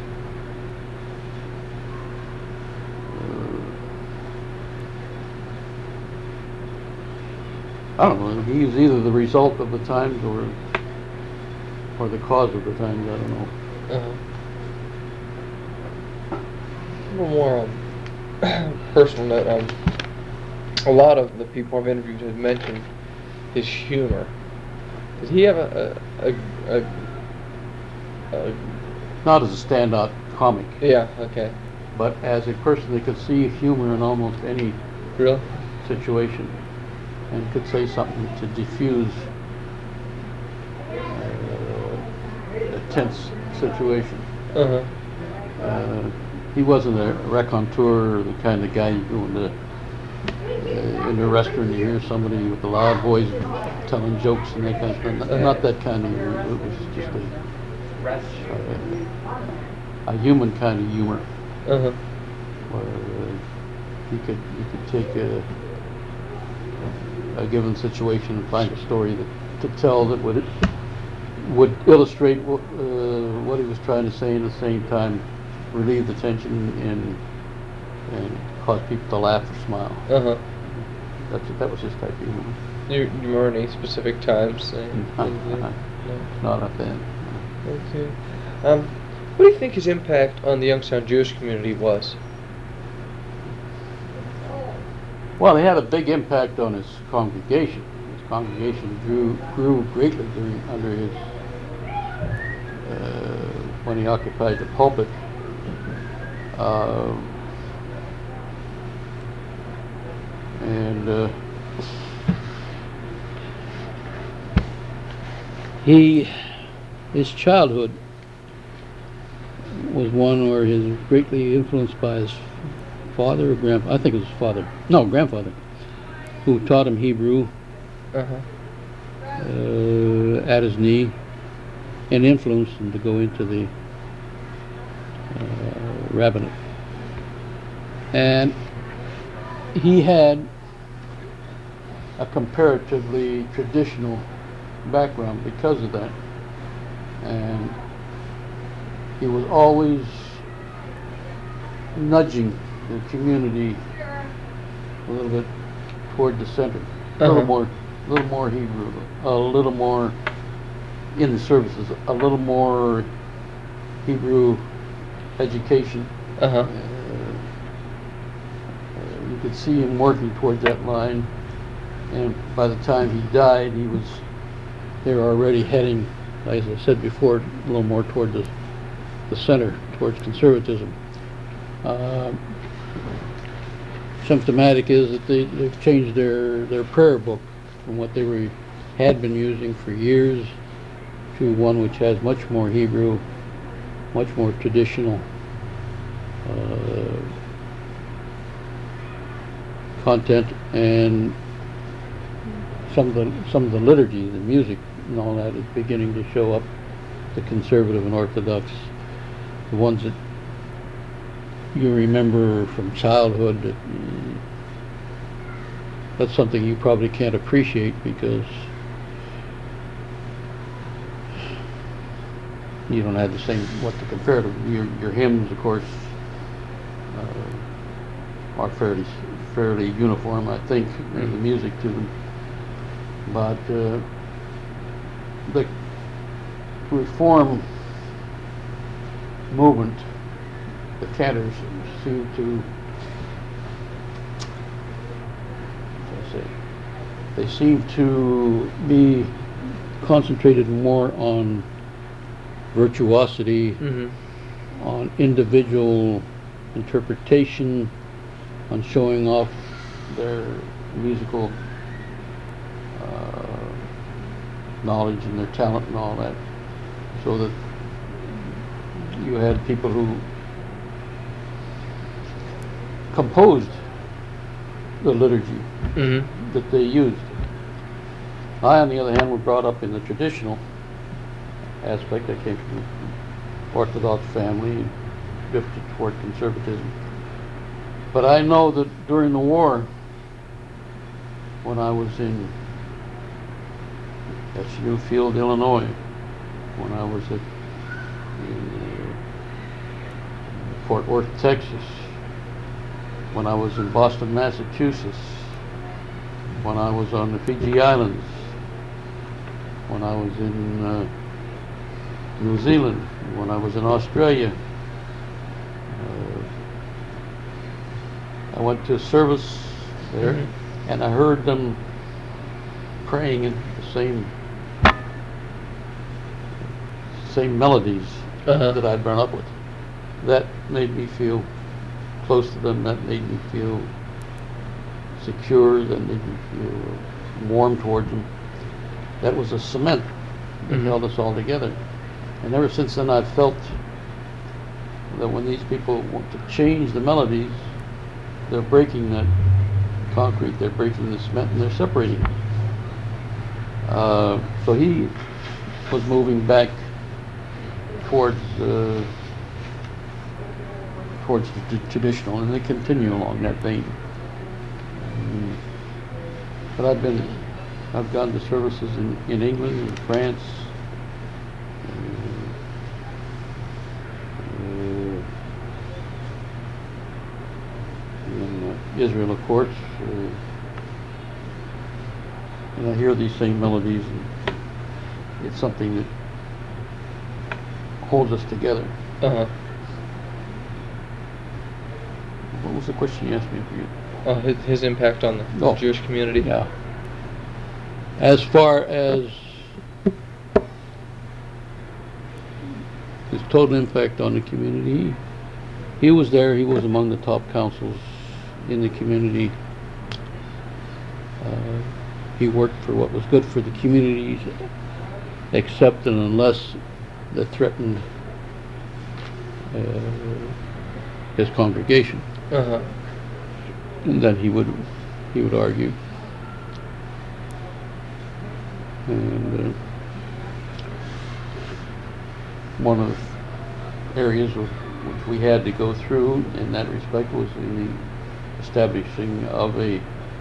I don't know. He was either the result of the times or the cause of the times. I don't know. Uh-huh. A little more personal note. A lot of the people I've interviewed have mentioned his humor. Did he have a not as a standout comic, yeah, okay. but as a person that could see humor in almost any Really? situation and could say something to diffuse a tense situation. Uh-huh. He wasn't a raconteur or the kind of guy you go in a restaurant, you hear somebody with a loud voice telling jokes and that kind of thing. Not that kind of humor. It was just a human kind of humor. Uh-huh. Where you could take a given situation and find a story to tell that would illustrate what he was trying to say, and at the same time relieve the tension and cause people to laugh or smile. Uh-huh. That was his type of humor. You remember any specific times? Not at that. Okay. What do you think his impact on the Youngstown Jewish community was? Well, he had a big impact on his congregation. His congregation grew greatly under his when he occupied the pulpit. His childhood was one where he was greatly influenced by his father or grandfather. I think it was his father. No, grandfather, who taught him Hebrew at his knee and influenced him to go into the rabbinate. And he had a comparatively traditional background because of that. And he was always nudging the community a little bit toward the center, a little more Hebrew, a little more in the services, a little more Hebrew education. You could see him working towards that line, and by the time he died, they were already heading, as I said before, a little more toward the center, towards conservatism. symptomatic is that they've changed their prayer book from what they had been using for years to one which has much more Hebrew, much more traditional content, and some of the liturgy, the music, and all that is beginning to show up. The conservative and Orthodox, the ones that you remember from childhood, that's something you probably can't appreciate because you don't have the same what to compare to. Your hymns, of course, are fairly uniform, I think, in the music to them. But the Reform movement, the cantors seem to, they seem to be concentrated more on virtuosity, on individual interpretation, on showing off their musical knowledge and their talent and all that, so that you had people who composed the liturgy that they used. I, on the other hand, was brought up in the traditional aspect. I came from an Orthodox family and drifted toward conservatism. But I know that during the war, when I was in Newfield, Illinois, when I was in Fort Worth, Texas, when I was in Boston, Massachusetts, when I was on the Fiji Islands, when I was in New Zealand, when I was in Australia. I went to a service there, and I heard them praying in the same melodies that I'd grown up with. That made me feel close to them. That made me feel secure. That made me feel warm towards them. That was a cement that held us all together. And ever since then, I've felt that when these people want to change the melodies, they're breaking that concrete, they're breaking the cement, and they're separating it. So he was moving back towards the traditional, and they continue along that vein. But I've gone to services in England and France, in Israel, of course, and I hear these same melodies, and it's something that holds us together. What was the question you asked me? His impact on the Jewish community. Yeah. As far as his total impact on the community, he was there. He was among the top councils in the community. He worked for what was good for the community, except and unless that threatened his congregation. And then he would argue. And one of the areas which we had to go through in that respect was in the establishing of a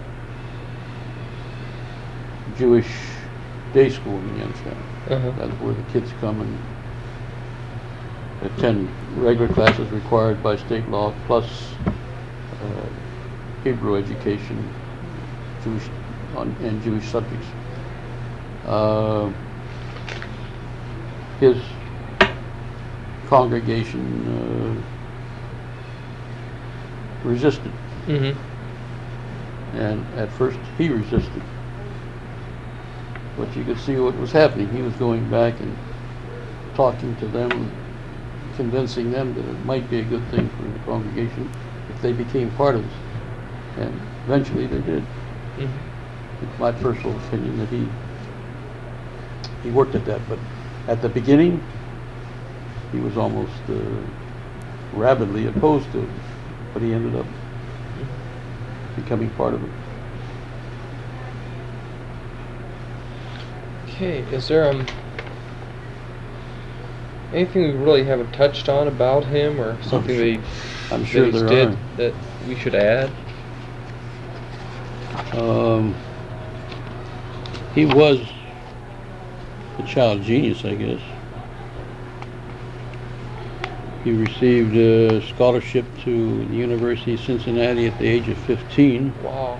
Jewish day school in Youngstown. That's where the kids come and attend regular classes required by state law, plus Hebrew education, and Jewish subjects. His congregation resisted, and at first he resisted, but you could see what was happening. He was going back and talking to them, convincing them that it might be a good thing for the congregation if they became part of And eventually they did. It's my personal opinion that he worked at that, but at the beginning he was almost rabidly opposed to it, but he ended up becoming part of it. Okay, is there anything we really haven't touched on about him, or something I'm sure that he there did are. that we should add? He was a child genius, I guess. He received a scholarship to the University of Cincinnati at the age of 15. Wow.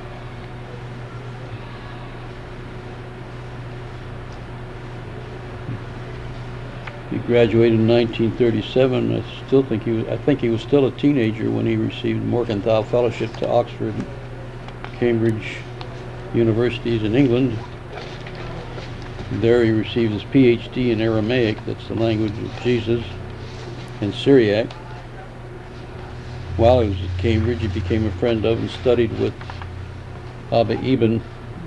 He graduated in 1937. I think he was still a teenager when he received Morgenthau Fellowship to Oxford, Cambridge Universities in England. There he received his PhD in Aramaic, that's the language of Jesus, and Syriac. While he was at Cambridge, he became a friend of and studied with Abba Eban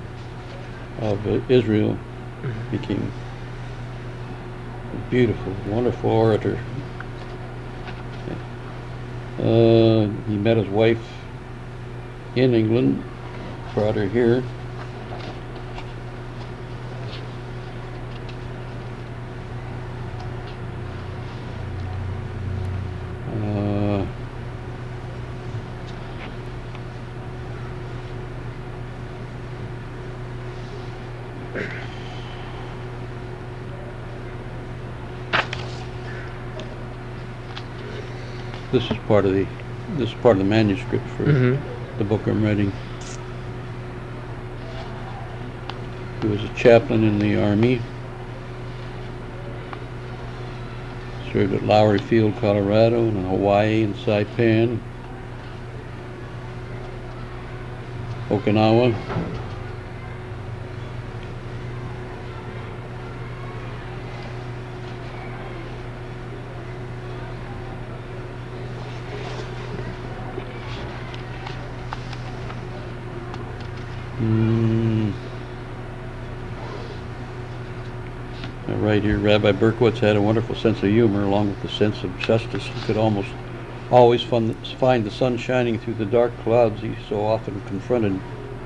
of Israel. Became a beautiful, wonderful orator. He met his wife in England, brought her here. This is part of the manuscript for the book I'm writing. He was a chaplain in the Army. Served at Lowry Field, Colorado, and in Hawaii and Saipan, Okinawa. Right here, Rabbi Berkowitz had a wonderful sense of humor along with the sense of justice. He could almost always find the sun shining through the dark clouds he so often confronted.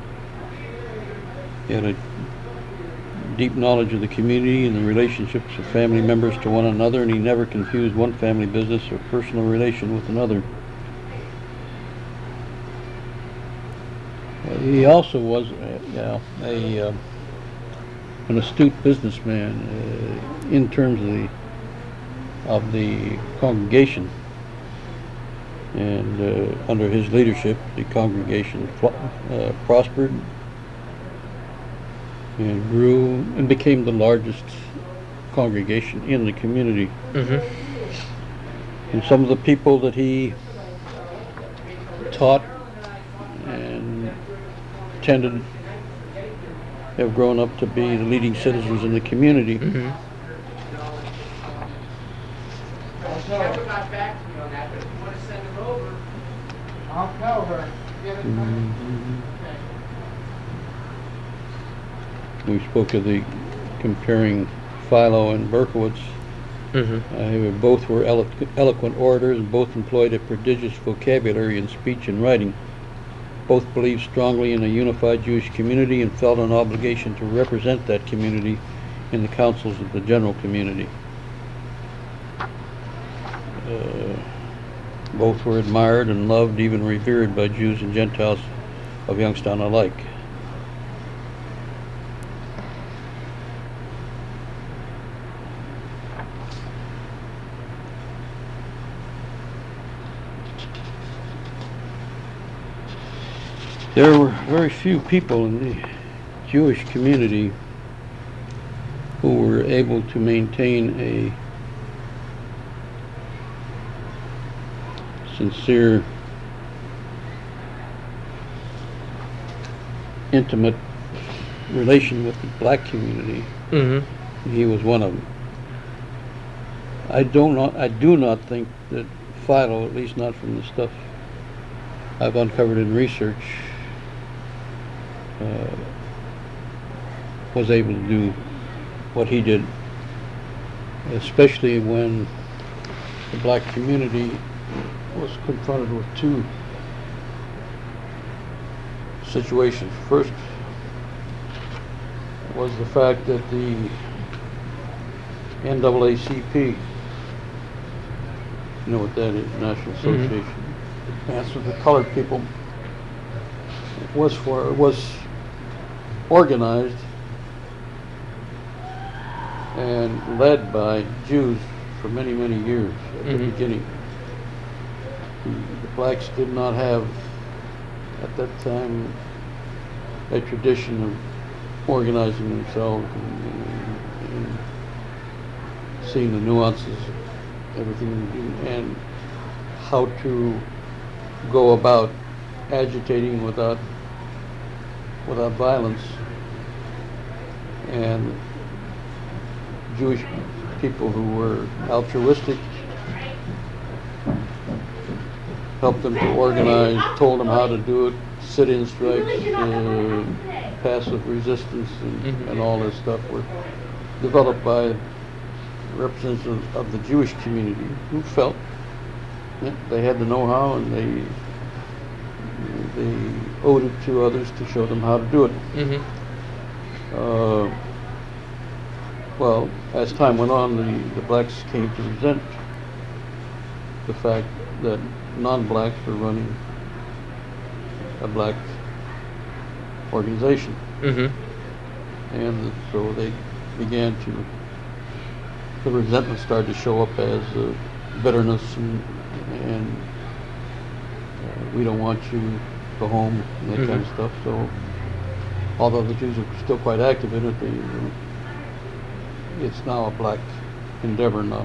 He had a deep knowledge of the community and the relationships of family members to one another, and he never confused one family business or personal relation with another. He also was an astute businessman in terms of the congregation, and under his leadership the congregation prospered and grew and became the largest congregation in the community. And some of the people that he taught and tended have grown up to be the leading citizens in the community. Never got back to me on that, but if you want to send them over, I'll tell her. Get it We spoke of the comparing Philo and Berkowitz. Both were eloquent orators, and both employed a prodigious vocabulary in speech and writing. Both believed strongly in a unified Jewish community and felt an obligation to represent that community in the councils of the general community. Both were admired and loved, even revered by Jews and Gentiles of Youngstown alike. There were very few people in the Jewish community who were able to maintain a sincere, intimate relation with the black community. He was one of them. I do not think that Philo, at least not from the stuff I've uncovered in research, was able to do what he did, especially when the black community was confronted with two situations. First was the fact that the NAACP, you know what that is, National Association, Advance of the Colored People, was organized and led by Jews for many, many years at the beginning. The blacks did not have, at that time, a tradition of organizing themselves and seeing the nuances, everything, and how to go about agitating without violence. And Jewish people who were altruistic helped them to organize, told them how to do it, sit-in strikes, passive resistance, and all this stuff were developed by representatives of the Jewish community who felt that they had the know-how and they owed it to others to show them how to do it. Well, as time went on, the blacks came to resent the fact that non-blacks were running a black organization. And so they began to, the resentment started to show up as bitterness and we don't want you to go home, and that kind of stuff. So although the Jews are still quite active in it, it's now a black endeavor, not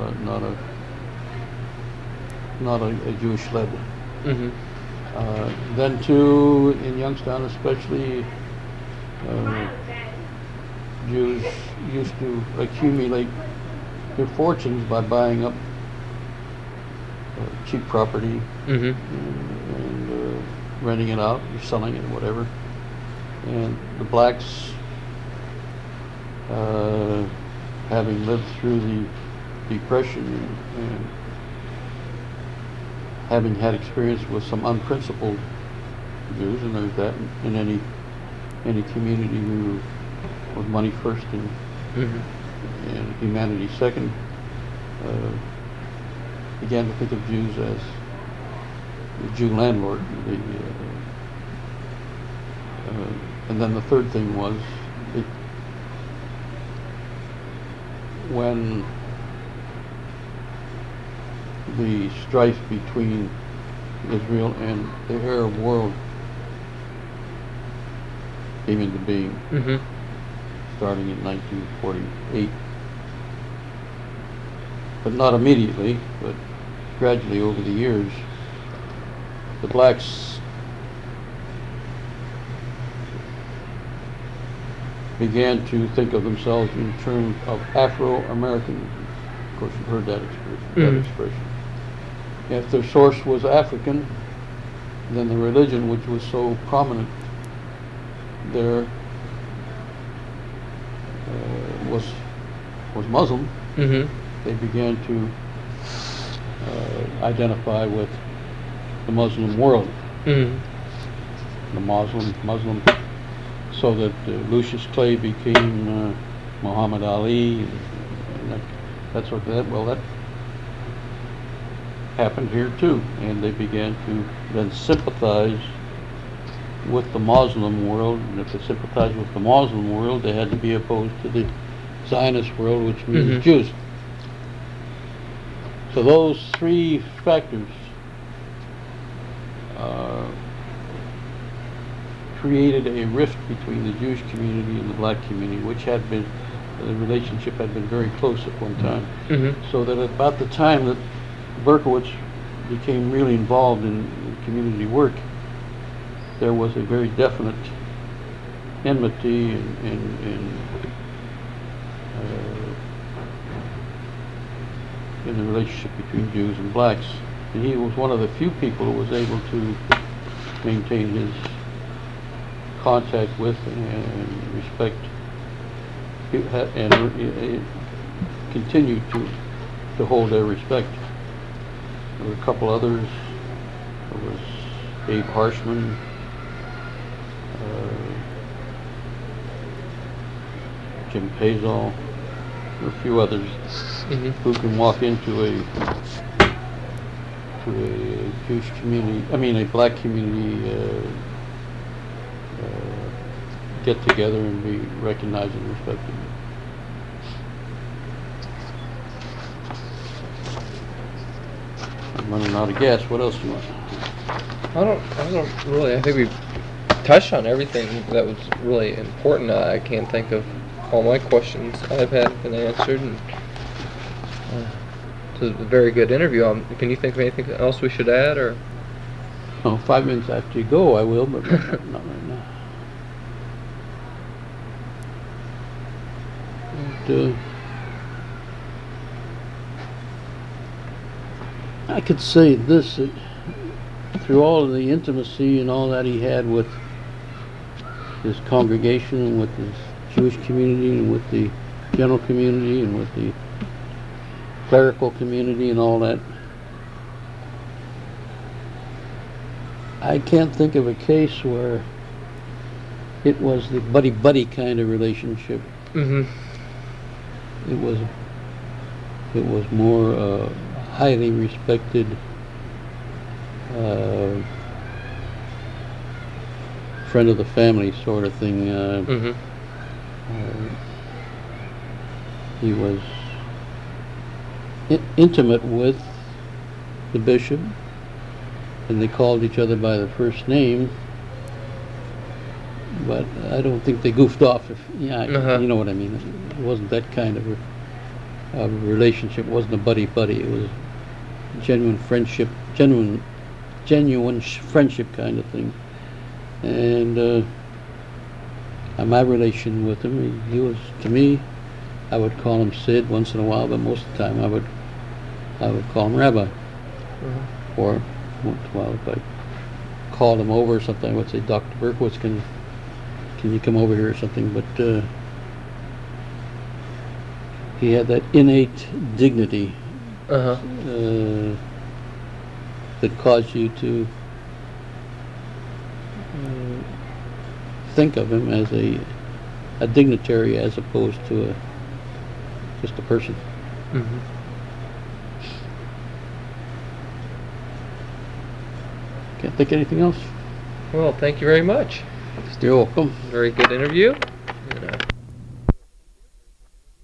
a Jewish-led. Then too, in Youngstown especially, Jews used to accumulate their fortunes by buying up cheap property and renting it out or selling it or whatever. And the blacks, having lived through the Depression and having had experience with some unprincipled Jews, and there's that in any community who was money first and humanity second, began to think of Jews as the Jew landlord. And then the third thing was when the strife between Israel and the Arab world came into being, starting in 1948. But not immediately, but gradually over the years, the blacks began to think of themselves in terms of Afro-American. Of course, you've heard that expression. If their source was African, then the religion, which was so prominent there, was Muslim. They began to identify with the Muslim world, the Muslim, so that Lucius Clay became Muhammad Ali, and that sort of that. Well, that happened here too, and they began to then sympathize with the Muslim world, and if they sympathized with the Muslim world, they had to be opposed to the Zionist world, which means Jews. So those three factors created a rift between the Jewish community and the black community, which had been, the relationship had been very close at one time. So that at about the time that Berkowitz became really involved in community work, there was a very definite enmity in the relationship between Jews and blacks. And he was one of the few people who was able to maintain his contact with and respect, and continue to hold their respect. There were a couple others. There was Abe Harshman, Jim Pazol, a few others who can walk into a Jewish community, a black community get together and be recognized and respected. I'm running out of gas. What else do you want? I don't really. I think we've touched on everything that was really important. I can't think of all my questions I've had been answered, and it was a very good interview. Can you think of anything else we should add, or? Oh, 5 minutes after you go, I will, but not right now. And, I could say this, that through all of the intimacy and all that he had with his congregation and with his Jewish community and with the general community and with the clerical community and all that, I can't think of a case where it was the buddy-buddy kind of relationship. Mm-hmm. It was more highly respected friend of the family sort of thing. He was intimate with the bishop, and they called each other by the first name, but I don't think they goofed off. You know what I mean. It wasn't that kind of a relationship. It wasn't a buddy-buddy. It was genuine friendship, genuine friendship kind of thing. And my relation with him, he was, to me, I would call him Sid once in a while, but most of the time I would call him Rabbi. Or once in a while, if I called him over or something, I would say, Dr. Berkowitz, can you come over here or something? But he had that innate dignity that caused you to think of him as a dignitary as opposed to just a person. Can't think of anything else. Well, thank you very much. You're welcome. Very good interview. And,